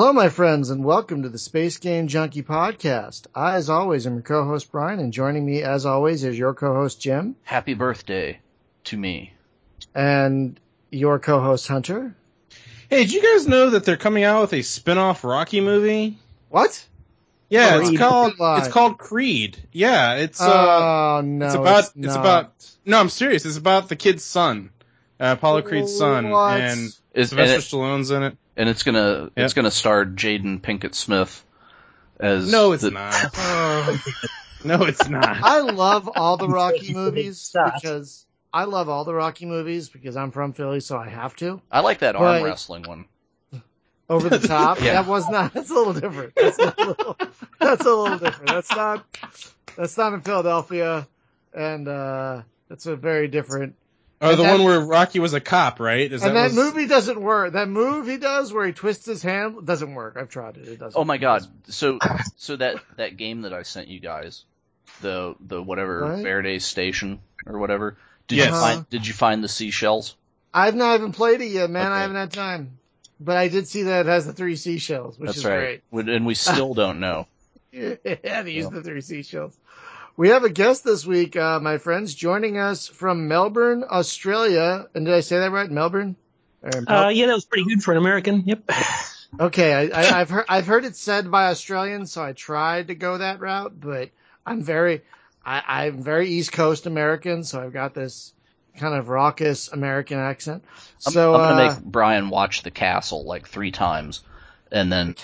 Hello, my friends, and welcome to the Space Game Junkie podcast. I, as always, am your co-host, Brian, and joining me, as always, is your co-host, Jim. Happy birthday to me. And your co-host, Hunter. Hey, did you guys know that they're coming out with a spin-off Rocky movie? What? Yeah, Creed. it's called Creed. Yeah, it's no, it's about no, I'm serious. It's about the kid's son, Apollo Creed's son, What? and Sylvester Stallone's in it. And it's gonna star Jaden Pinkett Smith as No, it's not. No, it's not. I love all the Rocky movies because I'm from Philly, so I have to. I like that arm wrestling one. Over the top? Yeah. That was not. That's a little different. That's a little different. That's not in Philadelphia, and that's a very different. Oh, the one where Rocky was a cop, right? That movie doesn't work. That move he does where he twists his hand doesn't work. I've tried it. It doesn't. Oh my god! So that game that I sent you guys, the whatever What? Verde Station or whatever. Yes. Did you find the seashells? I've not even played it yet, man. Okay. I haven't had time. But I did see that it has the 3 seashells, which That's is right. And we still don't know. great. Yeah, they use the 3 seashells. We have a guest this week, my friends, joining us from Melbourne, Australia. And did I say that right? Melbourne? Yeah, that was pretty good for an American. Yep. Okay, I've heard it said by Australians, so I tried to go that route, but I'm very East Coast American, so I've got this kind of raucous American accent. So I'm gonna make Brian watch The Castle like 3 times, and then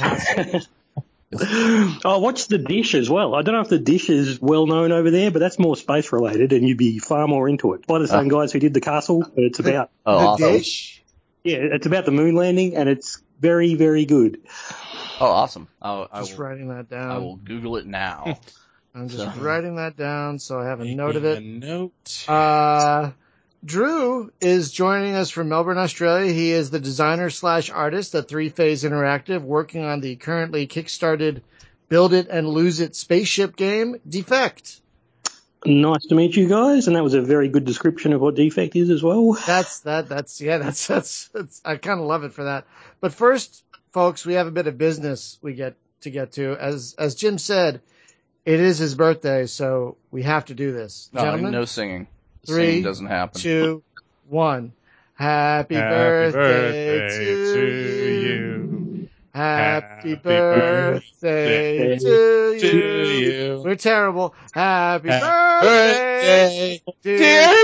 Oh, watch The Dish as well. I don't know if The Dish is well known over there, but that's more space related, and you'd be far more into it. By the same guys who did The Castle, but it's about the awesome. dish. yeah, it's about the moon landing, and it's very, very good. Oh, awesome! Writing that down. I will Google it now. I'm just writing that down so I have a note of A it. note. Drew is joining us from Melbourne, Australia. He is the designer/artist at 3-Phase Interactive, working on the currently kickstarted Build It and Lose It spaceship game, Defect. Nice to meet you guys, and that was a very good description of what Defect is as well. That's I kind of love it for that. But first, folks, we have a bit of business we get to. As Jim said, it is his birthday, so we have to do this. Gentlemen, No singing. 3, Singing doesn't happen. 2, 1. Happy birthday to you. Happy birthday to you. We're terrible. Happy birthday, dear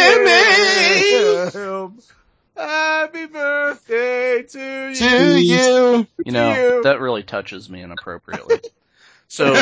Jimmy. Happy birthday to you. You know, that really touches me inappropriately. So,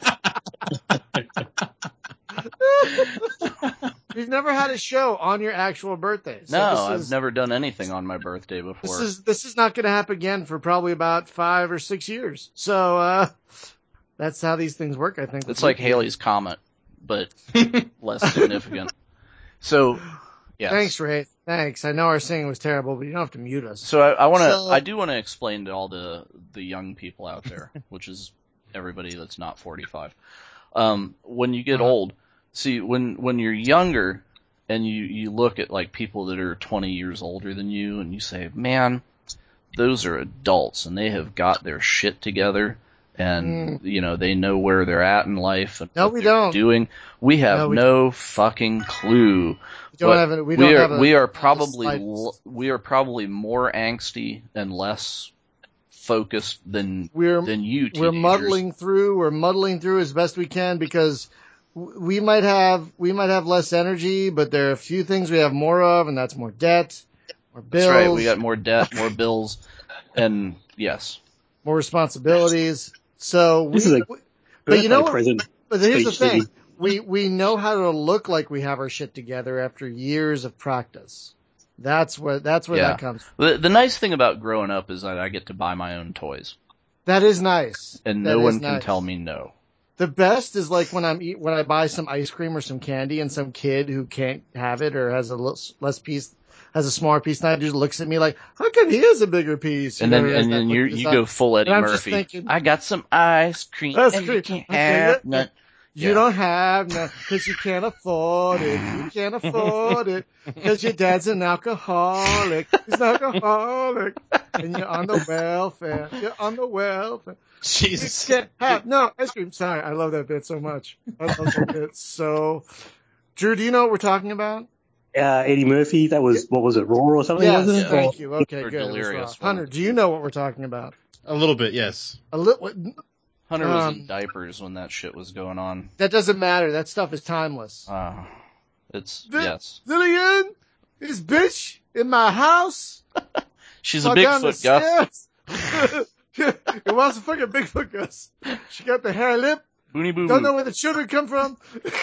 We've never had a show on your actual birthday. So I've never done anything on my birthday before. This is not going to happen again for probably about 5 or 6 years. So, that's how these things work, I think. It's like Halley's Comet, but less significant. So, yes. Thanks, Ray. Thanks. I know our singing was terrible, but you don't have to mute us. So I do want to explain to all the young people out there, which is everybody that's not 45. When you get old, see, when you're younger and you look at like people that are 20 years older than you and you say, man, those are adults and they have got their shit together and, you know, they know where they're at in life and what they're doing. We have no fucking clue. We are probably more angsty and less focused than you teenagers. We're muddling through as best we can because we might have less energy, but there are a few things we have more of, and that's more debt, more bills. That's right. We got more debt, more bills, and yes, more responsibilities. So This is a but you know what? present. But here's the Speech thing: we know how to look like we have our shit together after years of practice. That's where that comes from. The nice thing about growing up is that I get to buy my own toys. That is nice. And no one can tell me no. The best is like when I buy some ice cream or some candy and some kid who can't have it or has a smaller piece than I do looks at me like, how come he has a bigger piece? And then you go full Eddie Murphy. I got some ice cream and you can't have none. You Yeah. don't have none because you can't afford it. You can't afford it because your dad's an alcoholic. He's an alcoholic. And you're on the welfare. You're on the welfare. Jesus. You can't have no ice cream. Sorry, I love that bit so much. I love that bit so. Drew, do you know what we're talking about? Eddie Murphy, that was, what was it, Raw or something, Yes, wasn't it? thank you. Okay, Or good. It was Delirious Raw. Hunter, do you know what we're talking about? A little bit, yes. A little. Hunter was in diapers when that shit was going on. That doesn't matter. That stuff is timeless. Yes. Lillian, this bitch in my house. She's a Fall down the Bigfoot, Gus. stairs. It was a fucking Bigfoot, Gus. She got the hair lip. Boony boo Don't boo. know where the children come from.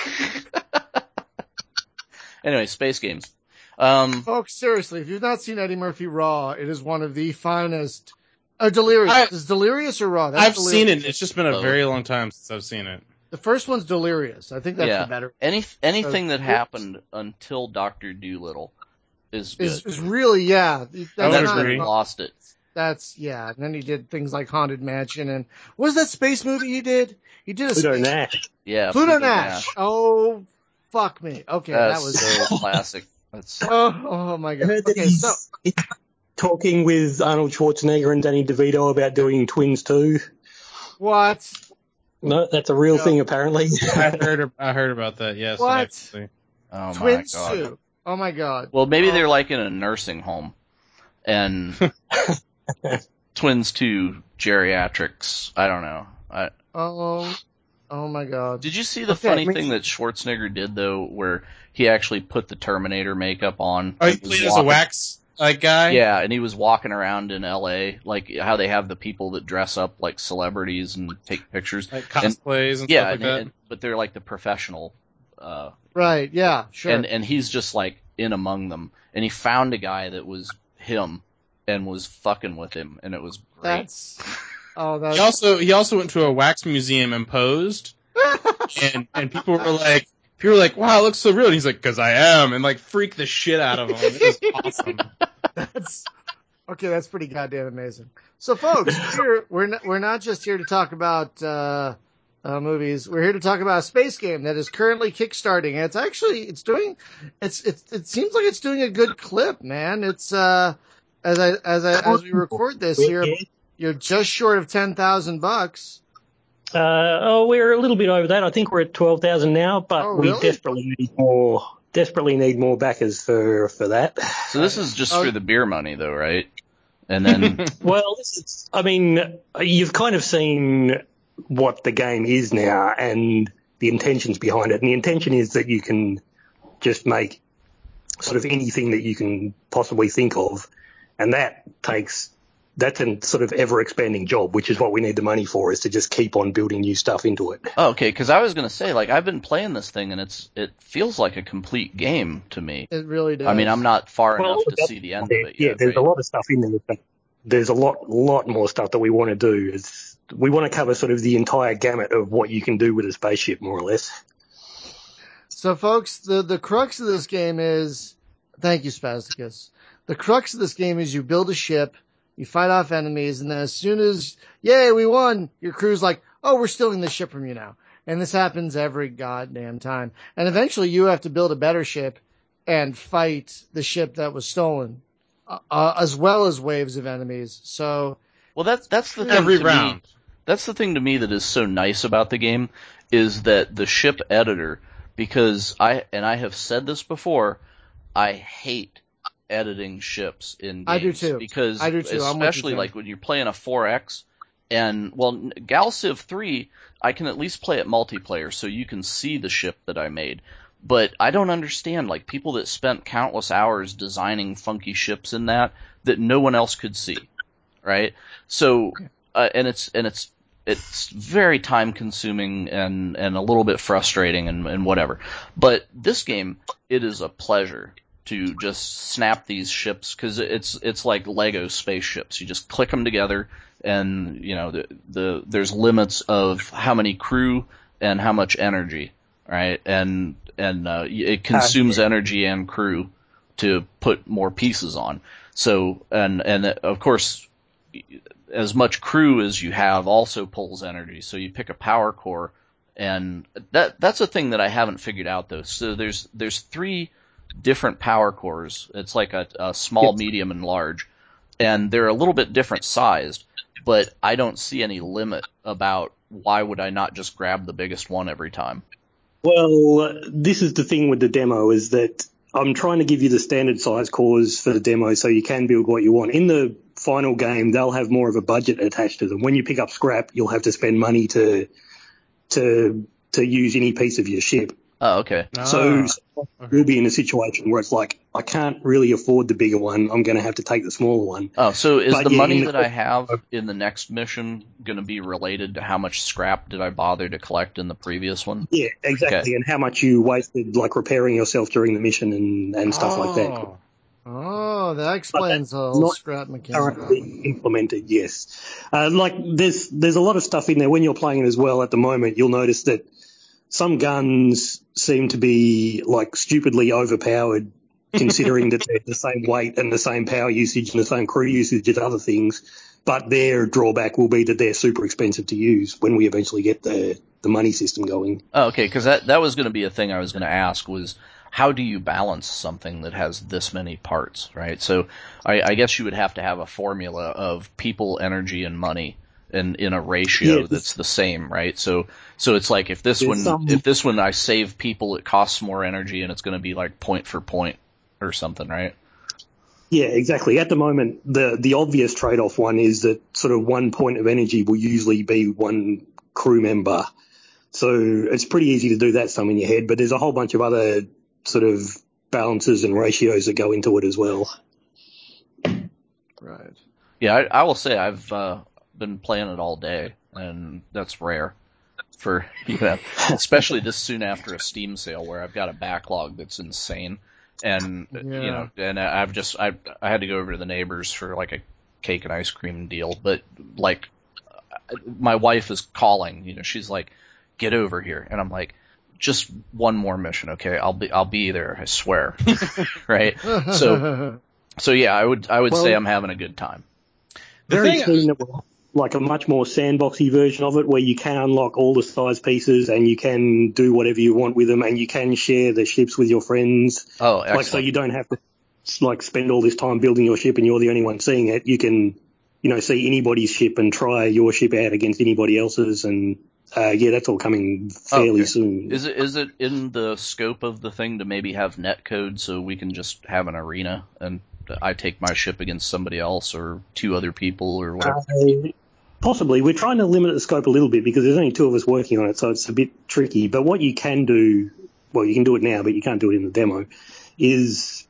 Anyway, space games. Folks, seriously, if you've not seen Eddie Murphy Raw, it is one of the finest. Delirious. Is Delirious or Raw? That's I've Delirious. seen it. It's just been a Oh. very long time since I've seen it. The first one's Delirious. I think that's the better. Anything that happened until Dr. Dolittle is good. Is really, yeah. That's I would not- agree. Lost it. That's, yeah. And then he did things like Haunted Mansion and what was that space movie he did? He did a Pluto space- Nash. Yeah. Pluto Nash. Oh, fuck me. Okay, That's that was so classic. That's oh my I god. heard that Okay, so he's talking with Arnold Schwarzenegger and Danny DeVito about doing Twins 2. what? No, that's a real Yeah. thing apparently. I heard about that. Yes. What? Actually. oh Twins my god. 2. Oh my god. Well, maybe Oh. they're like in a nursing home, and Twins 2 geriatrics. I don't know. Oh my god. Did you see the Okay, funny me- thing that Schwarzenegger did though, where he actually put the Terminator makeup on? Oh, he and was played as a walking- wax guy. Yeah, and he was walking around in L.A. like how they have the people that dress up like celebrities and take pictures. Like cosplays and Yeah, stuff like that. but they're like the professional. Right, yeah, sure. And he's just like in among them, and he found a guy that was him and was fucking with him, and it was great. that's He also went to a wax museum and posed, and people were like, "Wow, it looks so real." And he's like, "'Cause I am," and like freaked the shit out of him. It was awesome. that's okay. That's pretty goddamn amazing. So, folks, here we're not just here to talk about movies. We're here to talk about a space game that is currently kickstarting. And it seems like it's doing a good clip, man. It's as we record this here, you're just short of $10,000. We're a little bit over that. I think we're at 12,000 now, but Oh, we really? desperately need more backers for that. So this is just for the beer money, though, right? And then Well, you've kind of seen what the game is now and the intentions behind it. And the intention is that you can just make sort of anything that you can possibly think of. And that's a sort of ever expanding job, which is what we need the money for, is to just keep on building new stuff into it. oh, okay, because I was gonna say like I've been playing this thing and it feels like a complete game to me. It really does. I mean, I'm not far Well, enough to see the end of it Yeah, yet. there's right? a lot of stuff in there, but there's a lot more stuff that we want to do. We want to cover sort of the entire gamut of what you can do with a spaceship, more or less. So, folks, the crux of this game is, thank you, Spasticus. The crux of this game is you build a ship, you fight off enemies, and then as soon as, yay, we won, your crew's like, oh, we're stealing this ship from you now. And this happens every goddamn time. And eventually you have to build a better ship and fight the ship that was stolen, as well as waves of enemies. So, Well, that's the thing Every to round. Me, that's the thing to me that is so nice about the game is that the ship editor, because I have said this before, I hate editing ships in games. I do too. Because I do too. I'm with you, especially Tim. like when you're playing a 4X and Gal Civ 3, I can at least play it multiplayer so you can see the ship that I made. But I don't understand like people that spent countless hours designing funky ships in that no one else could see, right? So and it's very time consuming and a little bit frustrating and whatever. But this game, it is a pleasure to just snap these ships because it's like Lego spaceships. You just click them together, and you know there's limits of how many crew and how much energy, right? And it consumes energy and crew to put more pieces on. So and of course, as much crew as you have also pulls energy. So you pick a power core And that's a thing that I haven't figured out though. So there's 3 different power cores. It's like a small, medium, and large, and they're a little bit different sized. But I don't see any limit about why would I not just grab the biggest one every time. Well, this is the thing with the demo, is that I'm trying to give you the standard size cores for the demo so you can build what you want. In the final game, they'll have more of a budget attached to them. When you pick up scrap, you'll have to spend money to use any piece of your ship. Oh, okay. So we'll be in a situation where it's like, I can't really afford the bigger one. I'm going to have to take the smaller one. Oh, so is the money that I have in the next mission going to be related to how much scrap did I bother to collect in the previous one? Yeah, exactly. Okay. And how much you wasted, like, repairing yourself during the mission and stuff like that. Oh, that explains the whole scrap mechanic. Currently implemented, yes. Like, there's a lot of stuff in there. When you're playing it as well at the moment, you'll notice that some guns seem to be, like, stupidly overpowered, considering that they're the same weight and the same power usage and the same crew usage as other things. But their drawback will be that they're super expensive to use when we eventually get the money system going. Oh, okay, because that was going to be a thing I was going to ask, was how do you balance something that has this many parts, right? So I guess you would have to have a formula of people, energy, and money in a ratio that's the same, right? So it's like if this one I save people, it costs more energy, and it's going to be like point for point or something, right? Yeah, exactly. At the moment, the obvious trade-off one is that sort of 1 point of energy will usually be 1 crew member. So it's pretty easy to do that sum in your head, but there's a whole bunch of other sort of balances and ratios that go into it as well. Right. Yeah, I will say I've been playing it all day, and that's rare for, especially this soon after a Steam sale where I've got a backlog that's insane. And, and I had to go over to the neighbors for like a cake and ice cream deal, but like my wife is calling, she's like, get over here. And I'm like, just one more mission. Okay. I'll be there. I swear. Right. So yeah, I would say I'm having a good time. Very soon that will like a much more sandboxy version of it where you can unlock all the size pieces and you can do whatever you want with them and you can share the ships with your friends. Oh, excellent. Like, so you don't have to like spend all this time building your ship and you're the only one seeing it. You can, see anybody's ship and try your ship out against anybody else's, and that's all coming fairly soon. Is it in the scope of the thing to maybe have netcode so we can just have an arena and I take my ship against somebody else or 2 other people or whatever? Possibly. We're trying to limit the scope a little bit because there's only 2 of us working on it, so it's a bit tricky. But what you can do, well, you can do it now, but you can't do it in the demo, is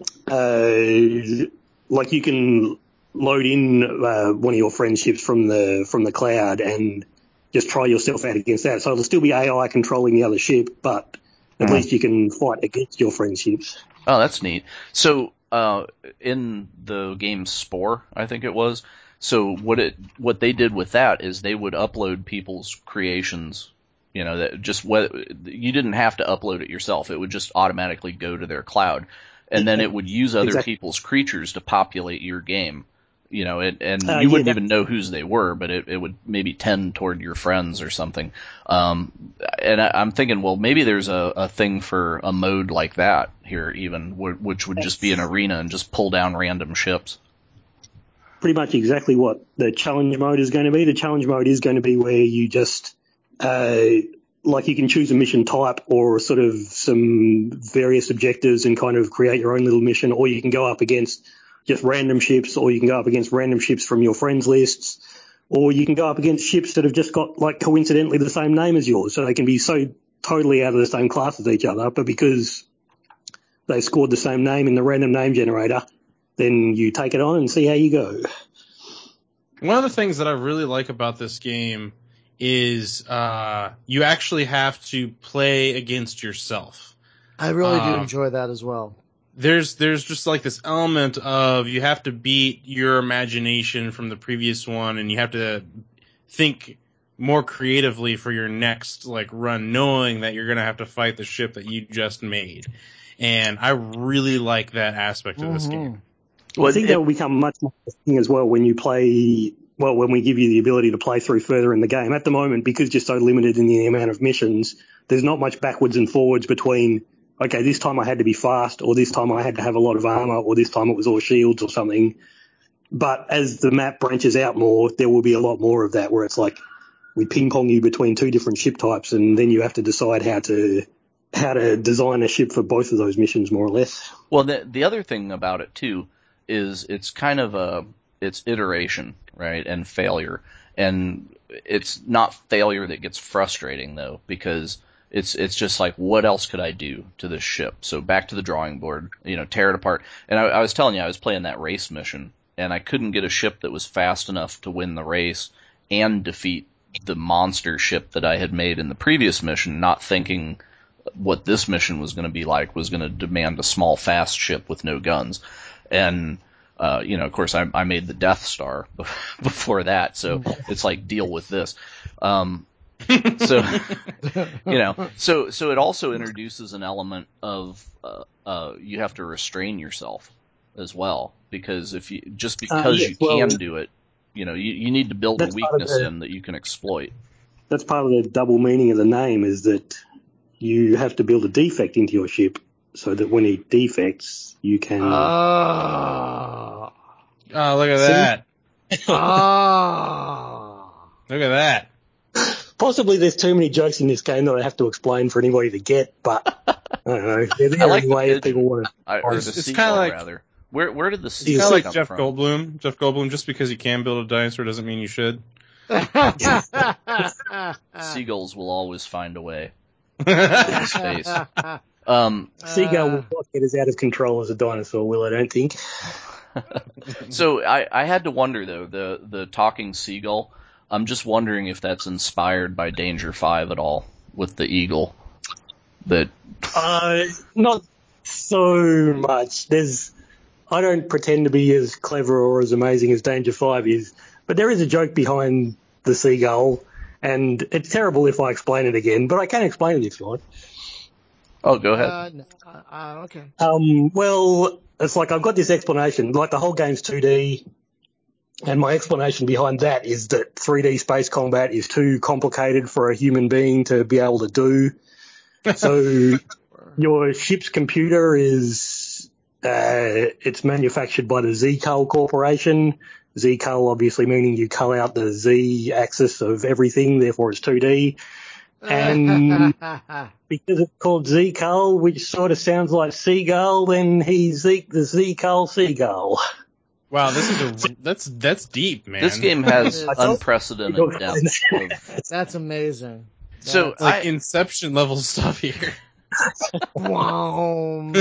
like you can load in one of your friend's ships from the cloud and just try yourself out against that. So it'll still be AI controlling the other ship, but at least you can fight against your friend's ships. Oh, that's neat. So in the game Spore, I think it was, so what they did with that is they would upload people's creations, that just you didn't have to upload it yourself. It would just automatically go to their cloud, and then it would use other people's creatures to populate your game. You wouldn't even know whose they were, but it would maybe tend toward your friends or something. And I'm thinking, well, maybe there's a thing for a mode like that here even, which would just be an arena and just pull down random ships. Pretty much exactly what the challenge mode is going to be. The challenge mode is going to be where you just, like you can choose a mission type or sort of some various objectives and kind of create your own little mission, or you can go up against just random ships, or you can go up against random ships from your friends lists, or you can go up against ships that have just got like coincidentally the same name as yours. So they can be so totally out of the same class as each other, but because they scored the same name in the random name generator, then you take it on and see how you go. One of the things that I really like about this game is you actually have to play against yourself. I really do enjoy that as well. There's just like this element of you have to beat your imagination from the previous one, and you have to think more creatively for your next like run, knowing that you're going to have to fight the ship that you just made. And I really like that aspect of this game. Well, I think that will become much more interesting as well when you play when we give you the ability to play through further in the game. At the moment, because you're so limited in the amount of missions, there's not much backwards and forwards between, okay, this time I had to be fast, or this time I had to have a lot of armor, or this time it was all shields or something. But as the map branches out more, there will be a lot more of that, where it's like we ping pong you between two different ship types, and then you have to decide how to design a ship for both of those missions, more or less. Well, the other thing about it too is it's kind of it's iteration, right, and failure, and it's not failure that gets frustrating though, because it's just like, what else could I do to this ship? So back to the drawing board, tear it apart. And I was telling you, I was playing that race mission, and I couldn't get a ship that was fast enough to win the race and defeat the monster ship that I had made in the previous mission, not thinking what this mission was going to be like was going to demand a small, fast ship with no guns. And, of course, I made the Death Star before that, so it's like, deal with this. So it also introduces an element of you have to restrain yourself as well, because because you can do it, you need to build a weakness in that you can exploit. That's part of the double meaning of the name, is that you have to build a defect into your ship so that when it defects, you can... Oh, look at that. Look at that. Possibly there's too many jokes in this game that I have to explain for anybody to get, but I don't know. They're there anyway if people want to... Or the seagull, like, rather. Where did the seagull come come Jeff from? Goldblum. Jeff Goldblum, just because you can build a dinosaur doesn't mean you should. Seagulls will always find a way. Space. Seagull will not get as out of control as a dinosaur will, I don't think. So I had to wonder, though, the talking seagull, I'm just wondering if that's inspired by Danger 5 at all, with the eagle. Not so much. I don't pretend to be as clever or as amazing as Danger 5 is, but there is a joke behind the seagull, and it's terrible if I explain it again, but I can explain it if you want. Oh, go ahead. Okay. Well, it's like I've got this explanation, like the whole game's 2D, and my explanation behind that is that 3D space combat is too complicated for a human being to be able to do. So your ship's computer is, it's manufactured by the Z-Cull Corporation. Z-Cull obviously meaning you cull out the Z axis of everything, therefore it's 2D. And because it's called Z-Cull, which sort of sounds like seagull, then he's the Z-Cull seagull. Wow, that's deep, man. This game has unprecedented depth. That's amazing. So it's like Inception level stuff here. Wow.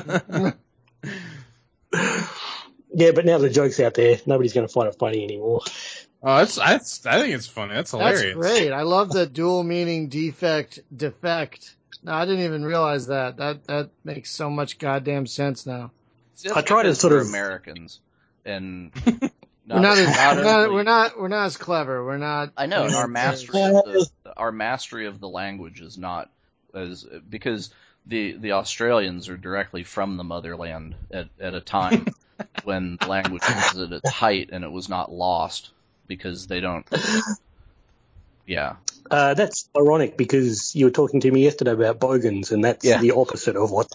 Yeah, but now the joke's out there. Nobody's going to find it funny anymore. Oh, I think it's funny. That's hilarious. That's great. I love the dual meaning defect. No, I didn't even realize that. That makes so much goddamn sense now. I try to sort of Americans, and we're not as clever. We're not. I know, and our mastery of the language is not as, because the Australians are directly from the motherland at a time when the language was at its height and it was not lost, because they don't. Yeah. That's ironic, because you were talking to me yesterday about bogans, and that's the opposite of what.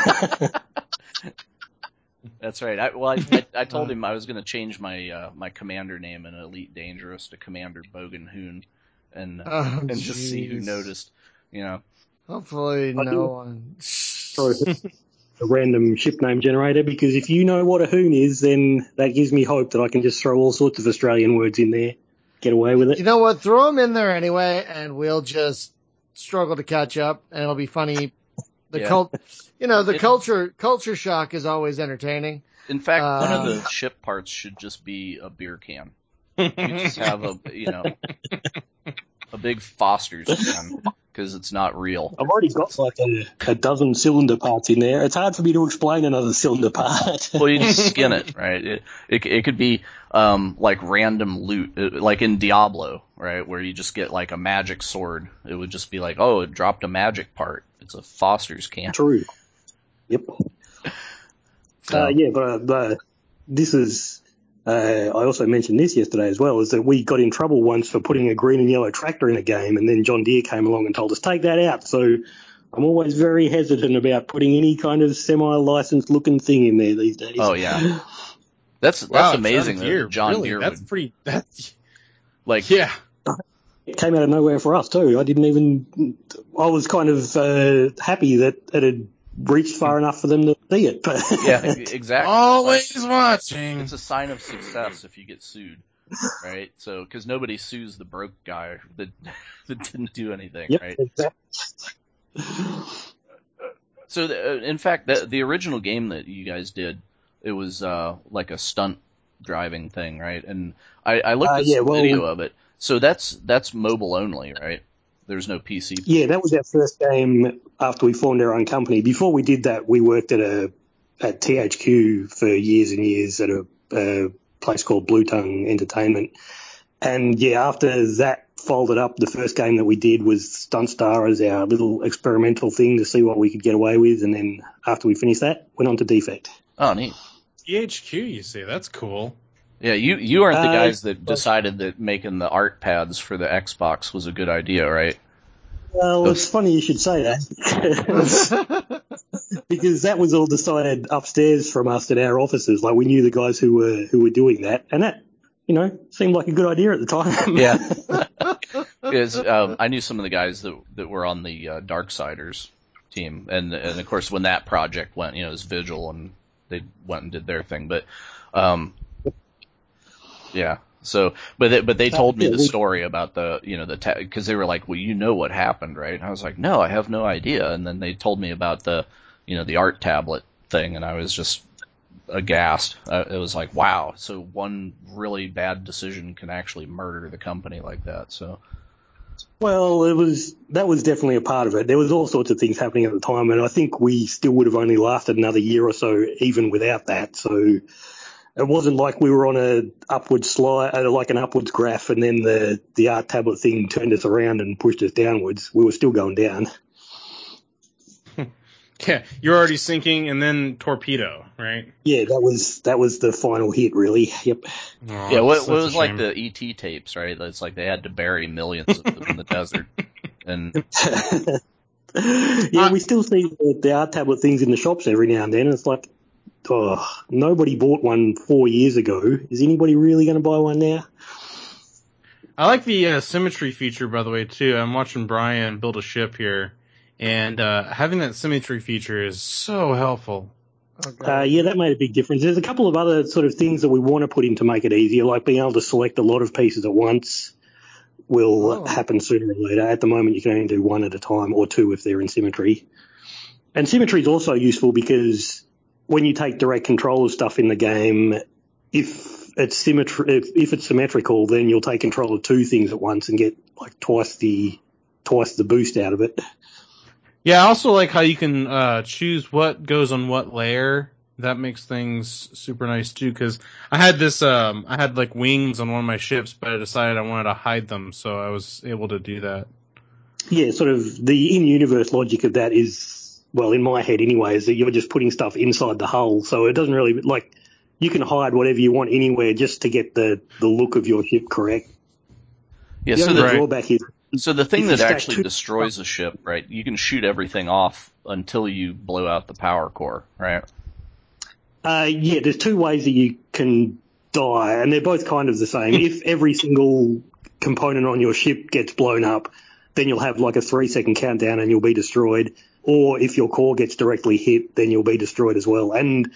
That's right. I told him I was going to change my my commander name in Elite Dangerous to Commander Bogan Hoon, and just see who noticed. Hopefully no one. A random ship name generator, because if you know what a hoon is, then that gives me hope that I can just throw all sorts of Australian words in there, get away with it. You know what? Throw them in there anyway, and we'll just struggle to catch up, and it'll be funny. The culture shock is always entertaining. In fact, one of the ship parts should just be a beer can. You just have a big Foster's can, because it's not real. I've already got like a dozen cylinder parts in there. It's hard for me to explain another cylinder part. Well, you just skin it, right? It could be like random loot, like in Diablo, right, where you just get like a magic sword. It would just be like, oh, it dropped a magic part. It's a Foster's can. True. Yep. So. But this is I also mentioned this yesterday as well, is that we got in trouble once for putting a green and yellow tractor in a game, and then John Deere came along and told us, take that out. So I'm always very hesitant about putting any kind of semi-licensed looking thing in there these days. Oh, yeah. That's amazing that John Deere That's would, pretty. That's like, yeah. It came out of nowhere for us too. I was kind of happy that it had reached far enough for them to see it. But yeah, exactly. Always watching. It's a sign of success if you get sued, right? So, because nobody sues the broke guy that didn't do anything, Yep, right? exactly. So, in fact, the original game that you guys did, it was like a stunt driving thing, right? And I looked at some video of it. So that's mobile only, right? There's no PC. Yeah, that was our first game after we formed our own company. Before we did that, we worked at THQ for years and years at a place called Blue Tongue Entertainment. And yeah, after that folded up, the first game that we did was Stunt Star as our little experimental thing to see what we could get away with. And then after we finished that, went on to Defect. Oh, neat. THQ, you say? That's cool. Yeah, you aren't the guys that decided that making the art pads for the Xbox was a good idea, right? Well, it's funny you should say that. Because that was all decided upstairs from us at our offices. Like, we knew the guys who were doing that, and that, seemed like a good idea at the time. Yeah. Because I knew some of the guys that were on the Darksiders team, and of course when that project went, it was Vigil, and they went and did their thing. But yeah. So, but they told me the story about because they were like, well, what happened, right? And I was like, no, I have no idea. And then they told me about the art tablet thing, and I was just aghast. It was like, wow. So one really bad decision can actually murder the company like that. So. Well, that was definitely a part of it. There was all sorts of things happening at the time, and I think we still would have only lasted another year or so even without that. So it wasn't like we were on an upwards slide, like an upwards graph, and then the art tablet thing turned us around and pushed us downwards. We were still going down. Yeah, you're already sinking, and then torpedo, right? Yeah, that was the final hit, really. Yep. Oh, yeah, what was like the ET tapes, right? It's like they had to bury millions of them in the desert, and yeah, we still see the art tablet things in the shops every now and then. And it's like, nobody bought one 4 years ago. Is anybody really going to buy one now? I like the symmetry feature, by the way, too. I'm watching Brian build a ship here, and having that symmetry feature is so helpful. Yeah, that made a big difference. There's a couple of other sort of things that we want to put in to make it easier, like being able to select a lot of pieces at once will happen sooner or later. At the moment, you can only do one at a time, or two if they're in symmetry. And symmetry is also useful because when you take direct control of stuff in the game, if it's symmetrical, then you'll take control of two things at once and get like twice the boost out of it. Yeah, I also like how you can choose what goes on what layer. That makes things super nice too, because I had this, I had like wings on one of my ships, but I decided I wanted to hide them, so I was able to do that. Yeah, sort of the in-universe logic of that is, well, in my head anyway, is that you're just putting stuff inside the hull, so it doesn't really, like, you can hide whatever you want anywhere just to get the look of your ship correct. Yeah, the only drawback is... So the thing that actually destroys a ship, right, you can shoot everything off until you blow out the power core, right? Yeah, there's two ways that you can die, and they're both kind of the same. If every single component on your ship gets blown up, then you'll have like a 3-second countdown and you'll be destroyed. Or if your core gets directly hit, then you'll be destroyed as well. And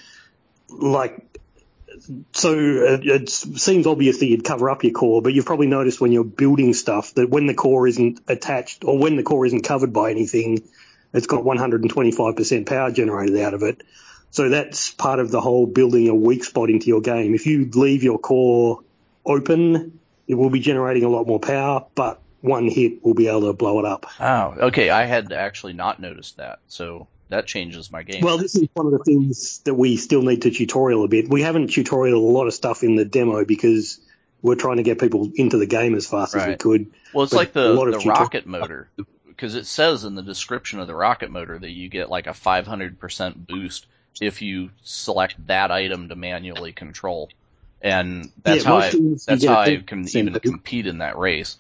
so it seems obvious that you'd cover up your core, but you've probably noticed when you're building stuff that when the core isn't attached or when the core isn't covered by anything, it's got 125% power generated out of it. So that's part of the whole building a weak spot into your game. If you leave your core open, it will be generating a lot more power, but one hit will be able to blow it up. Oh, okay. I had actually not noticed that, so that changes my game. Well, this is one of the things that we still need to tutorial a bit. We haven't tutorialed a lot of stuff in the demo because we're trying to get people into the game as fast as we could. Well, it's like the rocket motor, because it says in the description of the rocket motor that you get like a 500% boost if you select that item to manually control. and that's Yeah, how most things you that's get how a I can 10% even boost. compete in that race.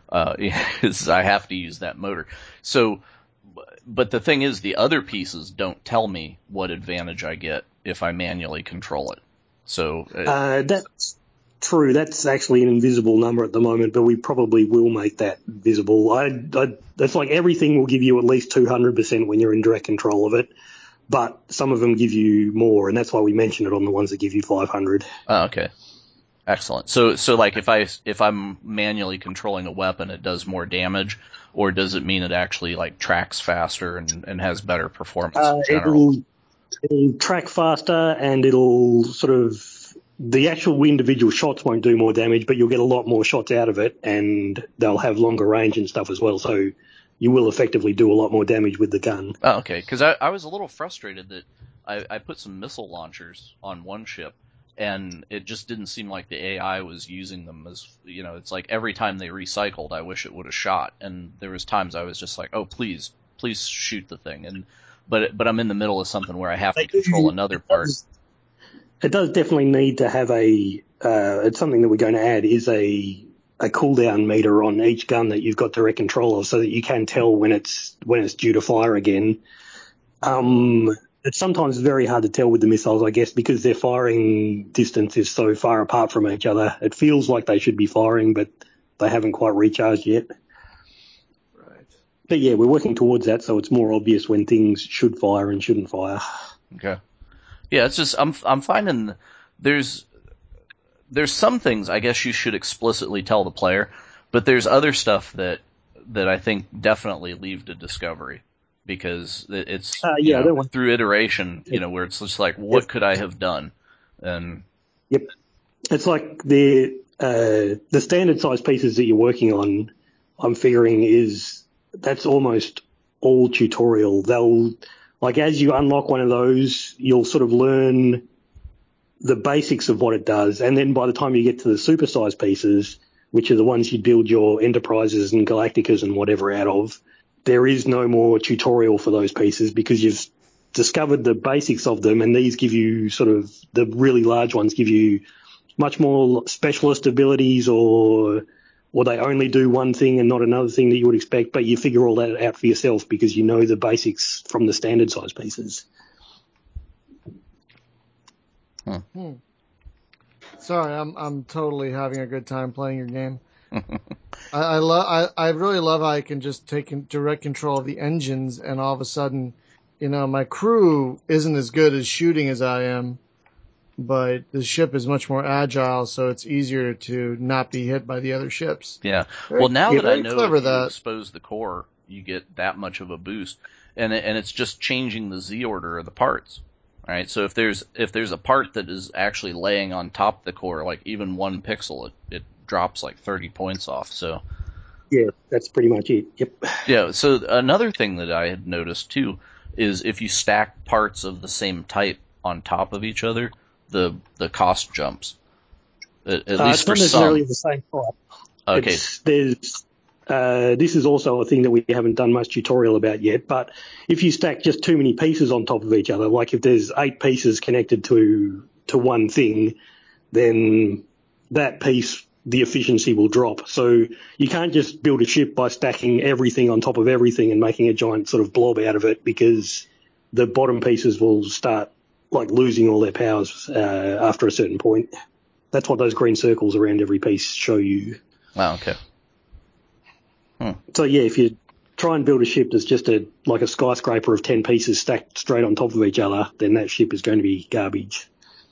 Is I have to use that motor. So, but the thing is, the other pieces don't tell me what advantage I get if I manually control it. So That's true. That's actually an invisible number at the moment, but we probably will make that visible. That's like everything will give you at least 200% when you're in direct control of it, but some of them give you more, and that's why we mention it on the ones that give you 500. okay, excellent. So like if I'm manually controlling a weapon, it does more damage, or does it mean it actually like tracks faster and has better performance in general? It'll track faster, and it'll sort of, the actual individual shots won't do more damage, but you'll get a lot more shots out of it, and they'll have longer range and stuff as well. So you will effectively do a lot more damage with the gun. Oh, okay, because I was a little frustrated that I put some missile launchers on one ship, and it just didn't seem like the AI was using them as, it's like every time they recycled, I wish it would have shot, and there was times I was just like, oh, please shoot the thing, but I'm in the middle of something where I have to control another part. It does definitely need to have it's something that we're going to add is a cooldown meter on each gun that you've got direct control of, so that you can tell when it's due to fire again. It's sometimes very hard to tell with the missiles, I guess, because their firing distance is so far apart from each other. It feels like they should be firing, but they haven't quite recharged yet. Right. But yeah, we're working towards that, so it's more obvious when things should fire and shouldn't fire. Okay. Yeah, it's just I'm finding there's some things I guess you should explicitly tell the player, but there's other stuff that I think definitely leave to discovery, because it's through iteration, where it's just like, what could I have done? And yep, it's like the standard size pieces that you're working on, I'm figuring that's almost all tutorial. They'll, like, as you unlock one of those, you'll sort of learn the basics of what it does, and then by the time you get to the supersized pieces, which are the ones you build your Enterprises and Galacticas and whatever out of, there is no more tutorial for those pieces, because you've discovered the basics of them, and these give you sort of, the really large ones give you much more specialist abilities, or they only do one thing and not another thing that you would expect, but you figure all that out for yourself because you know the basics from the standard size pieces. Sorry, I'm totally having a good time playing your game. I really love how I can just take direct control of the engines, and all of a sudden, my crew isn't as good as shooting as I am, but the ship is much more agile, so it's easier to not be hit by the other ships. Yeah. Well, now that I know if you expose the core, you get that much of a boost, and it's just changing the Z order of the parts. All right. So if there's a part that is actually laying on top of the core, like even 1 pixel, it drops like 30 points off. So yeah, that's pretty much it. Yep. Yeah. So another thing that I had noticed too is if you stack parts of the same type on top of each other, the cost jumps. At least it's for not necessarily some. the same type. Okay. This is also a thing that we haven't done much tutorial about yet, but if you stack just too many pieces on top of each other, like if there's 8 pieces connected to one thing, then that piece, the efficiency will drop. So you can't just build a ship by stacking everything on top of everything and making a giant sort of blob out of it, because the bottom pieces will start like losing all their powers after a certain point. That's what those green circles around every piece show you. Oh, okay. So yeah, if you try and build a ship that's just like a skyscraper of 10 pieces stacked straight on top of each other, then that ship is going to be garbage.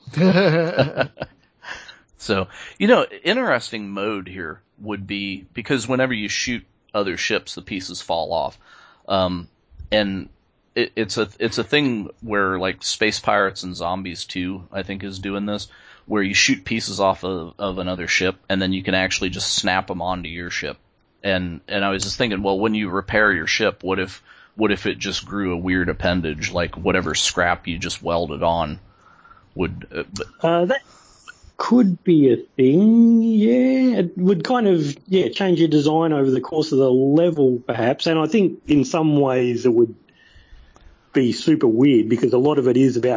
So, interesting mode here would be, because whenever you shoot other ships, the pieces fall off. And it's a thing where, like, Space Pirates and Zombies 2, I think, is doing this, where you shoot pieces off of another ship, and then you can actually just snap them onto your ship. And I was just thinking, well, when you repair your ship, what if it just grew a weird appendage, like whatever scrap you just welded on would... That could be a thing, yeah. It would kind of, change your design over the course of the level, perhaps. And I think in some ways it would be super weird, because a lot of it is about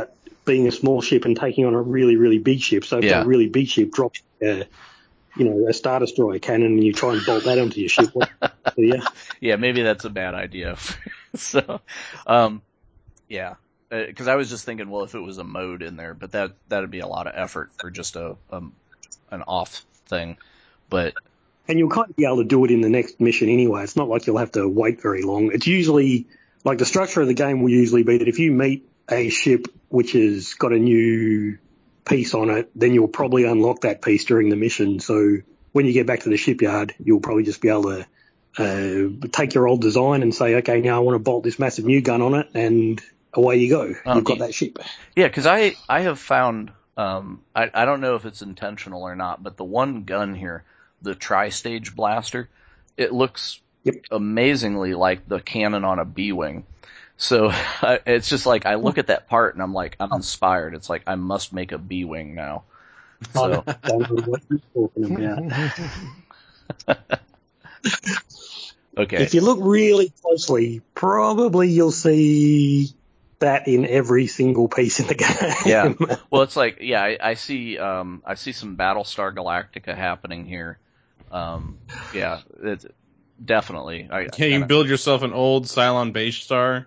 being a small ship and taking on a really, really big ship. So if Yeah. that really big ship drops, a Star Destroyer cannon and you try and bolt that onto your ship, Yeah, maybe that's a bad idea. So, yeah. Because I was just thinking, well, if it was a mode in there, but that'd be a lot of effort for just an off thing. But and you'll kind of be able to do it in the next mission anyway. It's not like you'll have to wait very long. It's usually, like the structure of the game will usually be that if you meet a ship which has got a new piece on it, then you'll probably unlock that piece during the mission. So when you get back to the shipyard, you'll probably just be able to take your old design and say, okay, now I want to bolt this massive new gun on it, and away you go. You've got that ship. Yeah, because I have found, I don't know if it's intentional or not, but the one gun here, the Tri-Stage Blaster, it looks amazingly like the cannon on a B-Wing. So it's just like I look at that part and I'm like, I'm inspired. It's like I must make a B-Wing now. So. I don't know what you're talking about. Okay. If you look really closely, probably you'll see that in every single piece in the game. Yeah. Well, it's like, I see some Battlestar Galactica happening here. Yeah, it's definitely. Can you build yourself an old Cylon base star?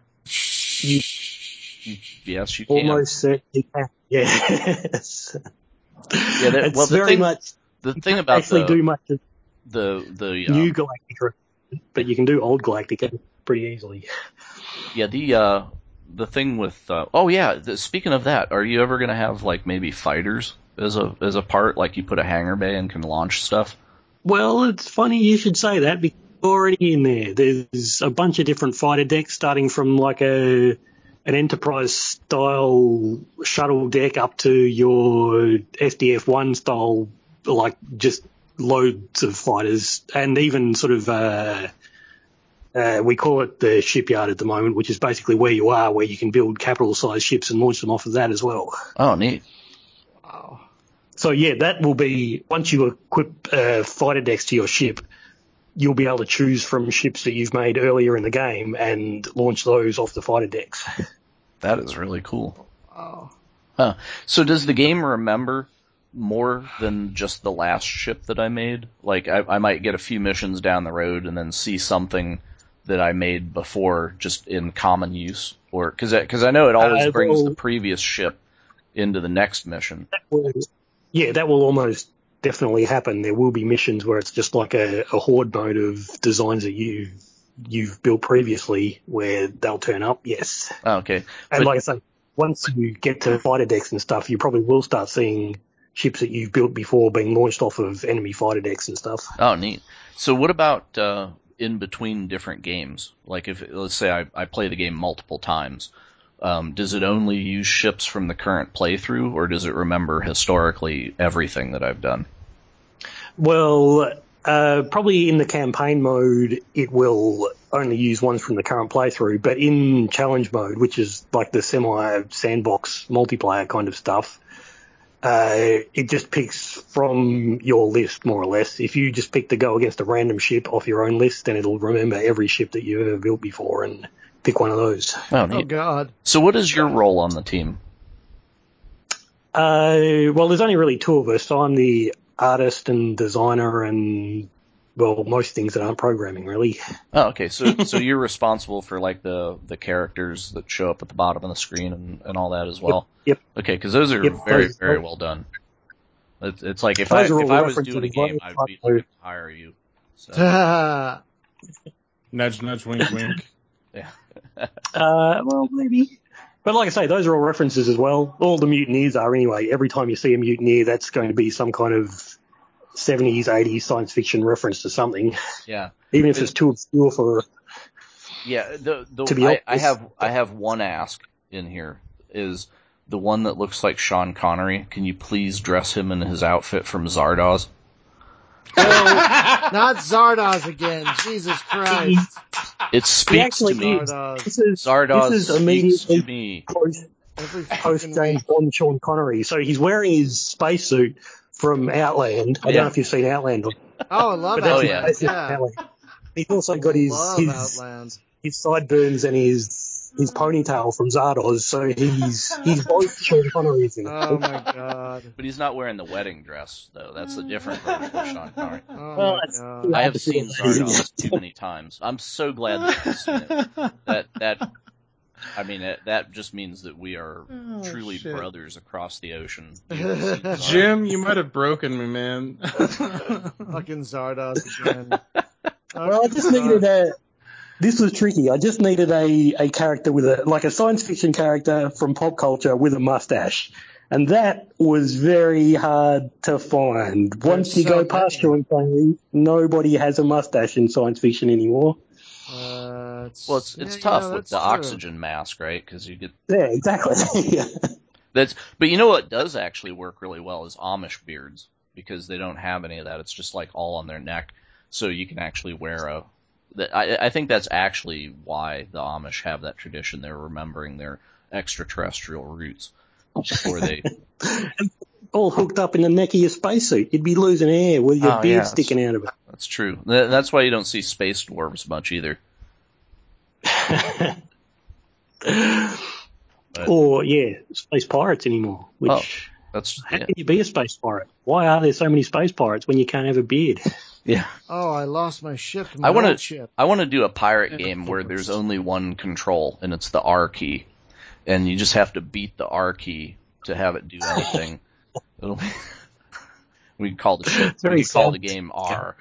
Yes, you can. Almost certainly can. Yes. Yeah, it's very much. The thing about actually do much of the new Galactica, but you can do old Galactica pretty easily. Yeah, the thing with speaking of that, are you ever gonna have like maybe fighters as a part, like you put a hangar bay and can launch stuff? Well, it's funny you should say that because already in there, there's a bunch of different fighter decks, starting from like an Enterprise style shuttle deck up to your SDF-1 style, like just loads of fighters, and even sort of we call it the shipyard at the moment, which is basically where you are, where you can build capital-sized ships and launch them off of that as well. Oh, neat. Wow. So, yeah, that will be, once you equip fighter decks to your ship, you'll be able to choose from ships that you've made earlier in the game and launch those off the fighter decks. That is really cool. Wow. Huh. So does the game remember more than just the last ship that I made? Like, I might get a few missions down the road and then see something that I made before just in common use? Or, cause I know it always brings the previous ship into the next mission. That will almost definitely happen. There will be missions where it's just like a horde mode of designs that you've built previously where they'll turn up, yes. Oh, okay. And like I say, once you get to fighter decks and stuff, you probably will start seeing ships that you've built before being launched off of enemy fighter decks and stuff. Oh, neat. So what about in between different games? Like if, let's say I play the game multiple times, does it only use ships from the current playthrough, or does it remember historically everything that I've done? Well, probably in the campaign mode, it will only use ones from the current playthrough, but in challenge mode, which is like the semi-sandbox multiplayer kind of stuff, it just picks from your list, more or less. If you just pick to go against a random ship off your own list, then it'll remember every ship that you've ever built before and pick one of those. Oh, neat. Oh, God. So what is your role on the team? Well, there's only really two of us. So I'm the artist and designer and, well, most things that aren't programming, really. Oh, okay. So you're responsible for like the characters that show up at the bottom of the screen and all that as well. Yep. Okay, because those are very well done. It's like if I was doing a game, I'd be looking to hire you. So. Nudge, nudge, wink, wink. Yeah. Well, maybe. But like I say, those are all references as well. All the mutineers are anyway. Every time you see a mutineer, that's going to be some kind of 70s, 80s science fiction reference to something. Yeah. Even if it's too obscure for. Yeah. To be honest. I have one ask in here. Is the one that looks like Sean Connery? Can you please dress him in his outfit from Zardoz? Oh, not Zardoz again. Jesus Christ. It speaks to me. Zardoz speaks to me. Post James Bond Sean Connery. So he's wearing his spacesuit from Outland. I don't know if you've seen Outland. Oh, I love Outland. Yeah. He's also got his Outland. his sideburns and his ponytail from Zardoz, so he's both Sean Connery's in it. Oh my god. But he's not wearing the wedding dress, though. That's a different version of Sean Connery. Oh Well, my that's- god. I have seen Zardoz too many times. I'm so glad that you've seen it. That just means that we are truly shit. brothers across the ocean. Jim, you might have broken me, man. Fucking Zardoz again. Well, I just needed this was tricky. I just needed a character with a science fiction character from pop culture with a mustache. And that was very hard to find. Once you go past Sean Connery, nobody has a mustache in science fiction anymore. It's tough with the oxygen mask, right? Because you get exactly. Yeah. But you know what does actually work really well is Amish beards, because they don't have any of that. It's just like all on their neck, so you can actually wear I think that's actually why the Amish have that tradition. They're remembering their extraterrestrial roots before they all hooked up in the neck of your spacesuit. You'd be losing air with your beard sticking out of it. That's true. That's why you don't see space dwarves much either. Or space pirates anymore. How can you be a space pirate? Why are there so many space pirates when you can't have a beard? Yeah. Oh, I lost my ship. I want to do a pirate game where there's only one control, and it's the R key, and you just have to beat the R key to have it do anything. We can call the ship. We can call the game R.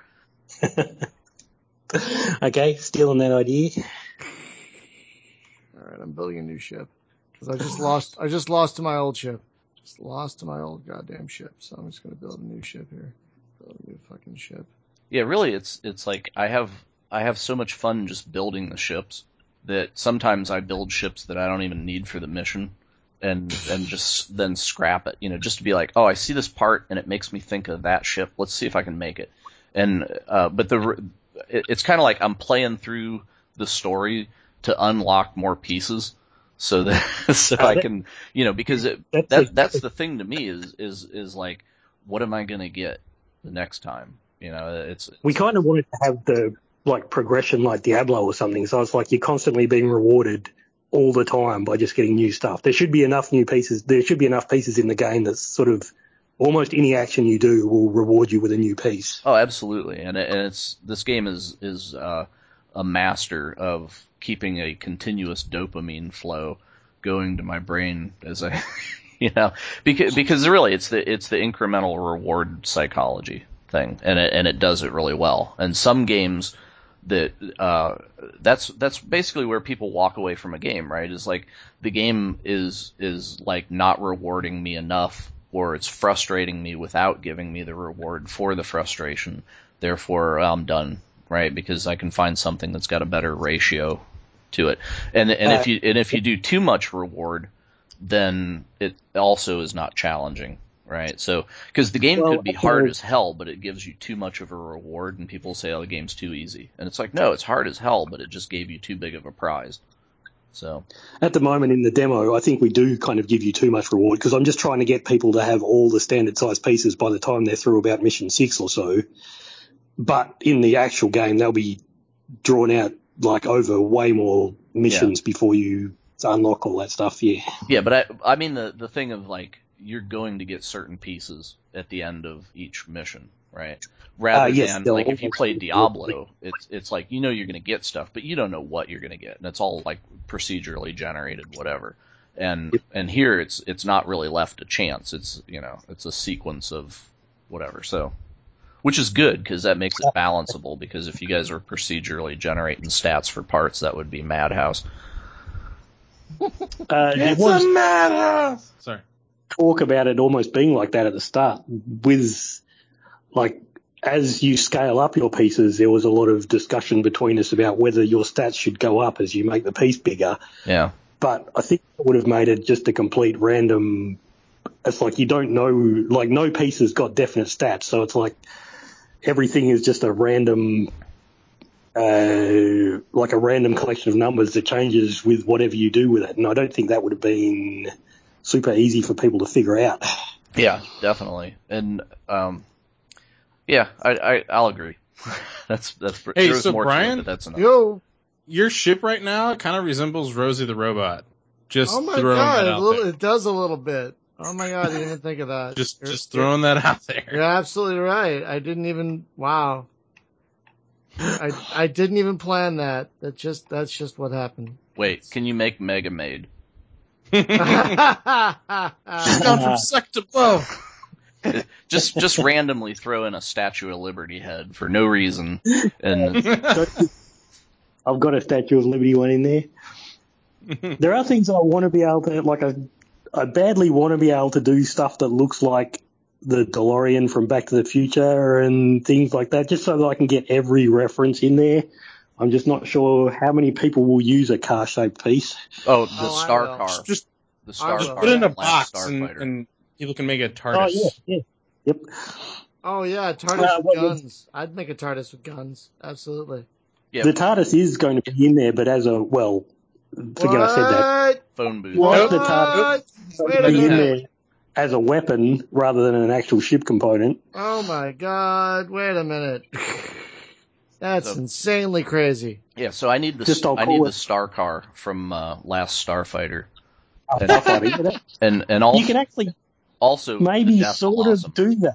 Okay, stealing that idea. All right, I'm building a new ship because I just lost to my old ship. Just lost to my old goddamn ship. So I'm just gonna build a new ship here. Build a new fucking ship. Yeah, really, it's like I have so much fun just building the ships that sometimes I build ships that I don't even need for the mission, and just then scrap it. Just to be like, oh, I see this part and it makes me think of that ship. Let's see if I can make it. And but it's kind of like I'm playing through the story to unlock more pieces, so that I can, because that's the thing to me is like, what am I gonna get the next time? We kind of wanted to have the progression like Diablo or something, so it's like you're constantly being rewarded all the time by just getting new stuff. There should be enough new pieces. There should be enough pieces in the game that's sort of almost any action you do will reward you with a new piece. Oh, absolutely, and this game is a master of keeping a continuous dopamine flow going to my brain as I, because really it's the incremental reward psychology thing, and it does it really well. And some games that's basically where people walk away from a game, right? Is like the game is like not rewarding me enough, or it's frustrating me without giving me the reward for the frustration. Therefore, I'm done, right? Because I can find something that's got a better ratio to it. And if you do too much reward, then it also is not challenging. Right, so because the game could be hard as hell, but it gives you too much of a reward, and people say, "Oh, the game's too easy," and it's like, no, it's hard as hell, but it just gave you too big of a prize. So at the moment in the demo, I think we do kind of give you too much reward, because I'm just trying to get people to have all the standard size pieces by the time they're through about mission 6 or so. But in the actual game, they'll be drawn out over way more missions before you unlock all that stuff. Yeah. Yeah, but I mean the thing of you're going to get certain pieces at the end of each mission, right? Rather than if you play Diablo, it's like you're going to get stuff, but you don't know what you're going to get, and it's all procedurally generated, whatever. And here it's not really left a chance. It's it's a sequence of whatever. So, which is good because that makes it balanceable. Because if you guys were procedurally generating stats for parts, that would be madhouse. It's a madhouse. Sorry. Talk about it almost being like that at the start with as you scale up your pieces, there was a lot of discussion between us about whether your stats should go up as you make the piece bigger. Yeah. But I think it would have made it just a complete random. It's like you don't know, no piece has got definite stats, so it's like everything is just a random, a random collection of numbers that changes with whatever you do with it. And I don't think that would have been super easy for people to figure out. Yeah, definitely. And I'll agree. That's hey, there was so more Brian, to it, but that's enough. Yo. your ship right now kind of resembles Rosie the Robot. Just Oh my throwing god, that out there. it does a little bit. Oh my god, I didn't even think of that. Just throwing that out there. You're absolutely right. I didn't even. Wow. I didn't even plan that. That's just what happened. Wait, can you make Mega Maid? She's gone from suck to blow. Just randomly throw in a Statue of Liberty head for no reason, and I've got a Statue of Liberty one in there. There are things I want to be able to, like, I badly want to be able to do stuff that looks like the DeLorean from Back to the Future and things like that, just so that I can get every reference in there. I'm just not sure how many people will use a car-shaped piece. the I Star will. Car, Just the Star will. Car, put it in a from box Last Starfighter. and people can make a Oh, TARDIS. yeah. Yep. Oh yeah, TARDIS with well, guns. I'd make a TARDIS with guns. Absolutely. Yeah, The TARDIS is going to be in there, but as a, well, forget I said that. phone booth. What? What? The TARDIS Wait a be in minute. there as a weapon rather than an actual ship component. Oh my god! Wait a minute. That's So- insanely crazy. Yeah, so I need the Just I'll I call need it- the Star Car from Last Starfighter, Starfighter. and also You can actually also maybe the Death sort Blossom. of do that.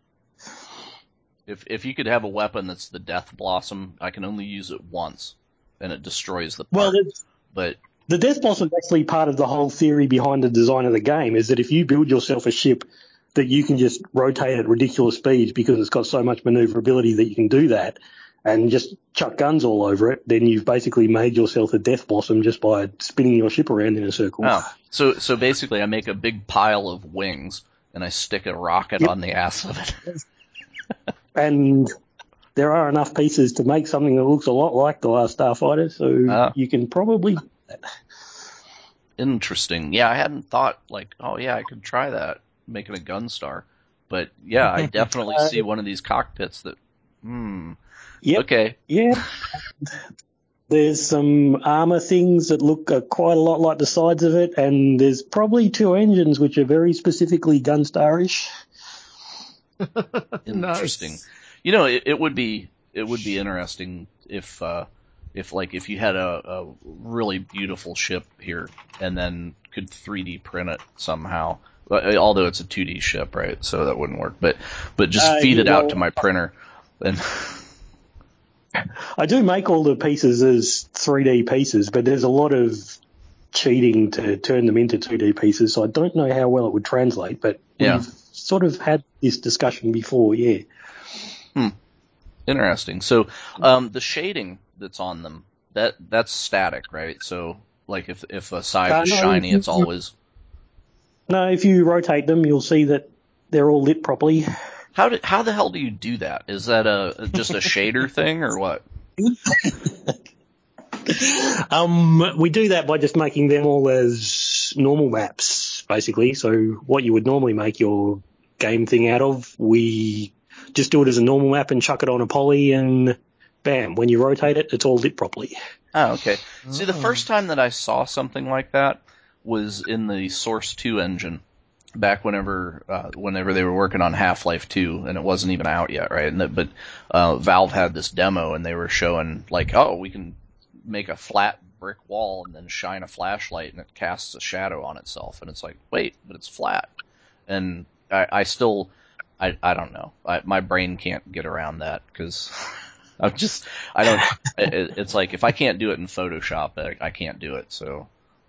If you could have a weapon that's the Death Blossom, I can only use it once, and it destroys the Well, part. But the Death Blossom is actually part of the whole theory behind the design of the game, is that if you build yourself a ship that you can just rotate at ridiculous speeds because it's got so much maneuverability that you can do that, and just chuck guns all over it, then you've basically made yourself a Death Blossom just by spinning your ship around in a circle. so basically, I make a big pile of wings, and I stick a rocket Yep. on the ass of it. And there are enough pieces to make something that looks a lot like the Last Starfighter, so you can probably... Interesting. Yeah, I hadn't thought like, oh yeah, I could try that, making a Gunstar. But yeah, I definitely see one of these cockpits that. Yep. Okay. Yeah. There's some armor things that look quite a lot like the sides of it, and there's probably two engines which are very specifically Gunstar-ish. Interesting. Nice. You know, it would be interesting if you had a really beautiful ship here and then could 3D print it somehow. Although it's a 2D ship, right? So that wouldn't work. But just feed it out to my printer. And I do make all the pieces as 3D pieces, but there's a lot of cheating to turn them into 2D pieces, so I don't know how well it would translate, but we've sort of had this discussion before, yeah. Interesting. So the shading that's on them, that's static, right? So like if a side is shiny, it's always... No, if you rotate them, you'll see that they're all lit properly. How the hell do you do that? Is that just a shader thing or what? We do that by just making them all as normal maps, basically. So what you would normally make your game thing out of, we just do it as a normal map and chuck it on a poly, and bam, when you rotate it, it's all lit properly. Oh, okay. See, the first time that I saw something like that was in the Source 2 engine, back whenever they were working on Half-Life 2, and it wasn't even out yet, right? But Valve had this demo, and they were showing, like, oh, we can make a flat brick wall and then shine a flashlight, and it casts a shadow on itself. And it's like, wait, but it's flat. And I don't know. My brain can't get around that, because it's like, if I can't do it in Photoshop, I can't do it, so...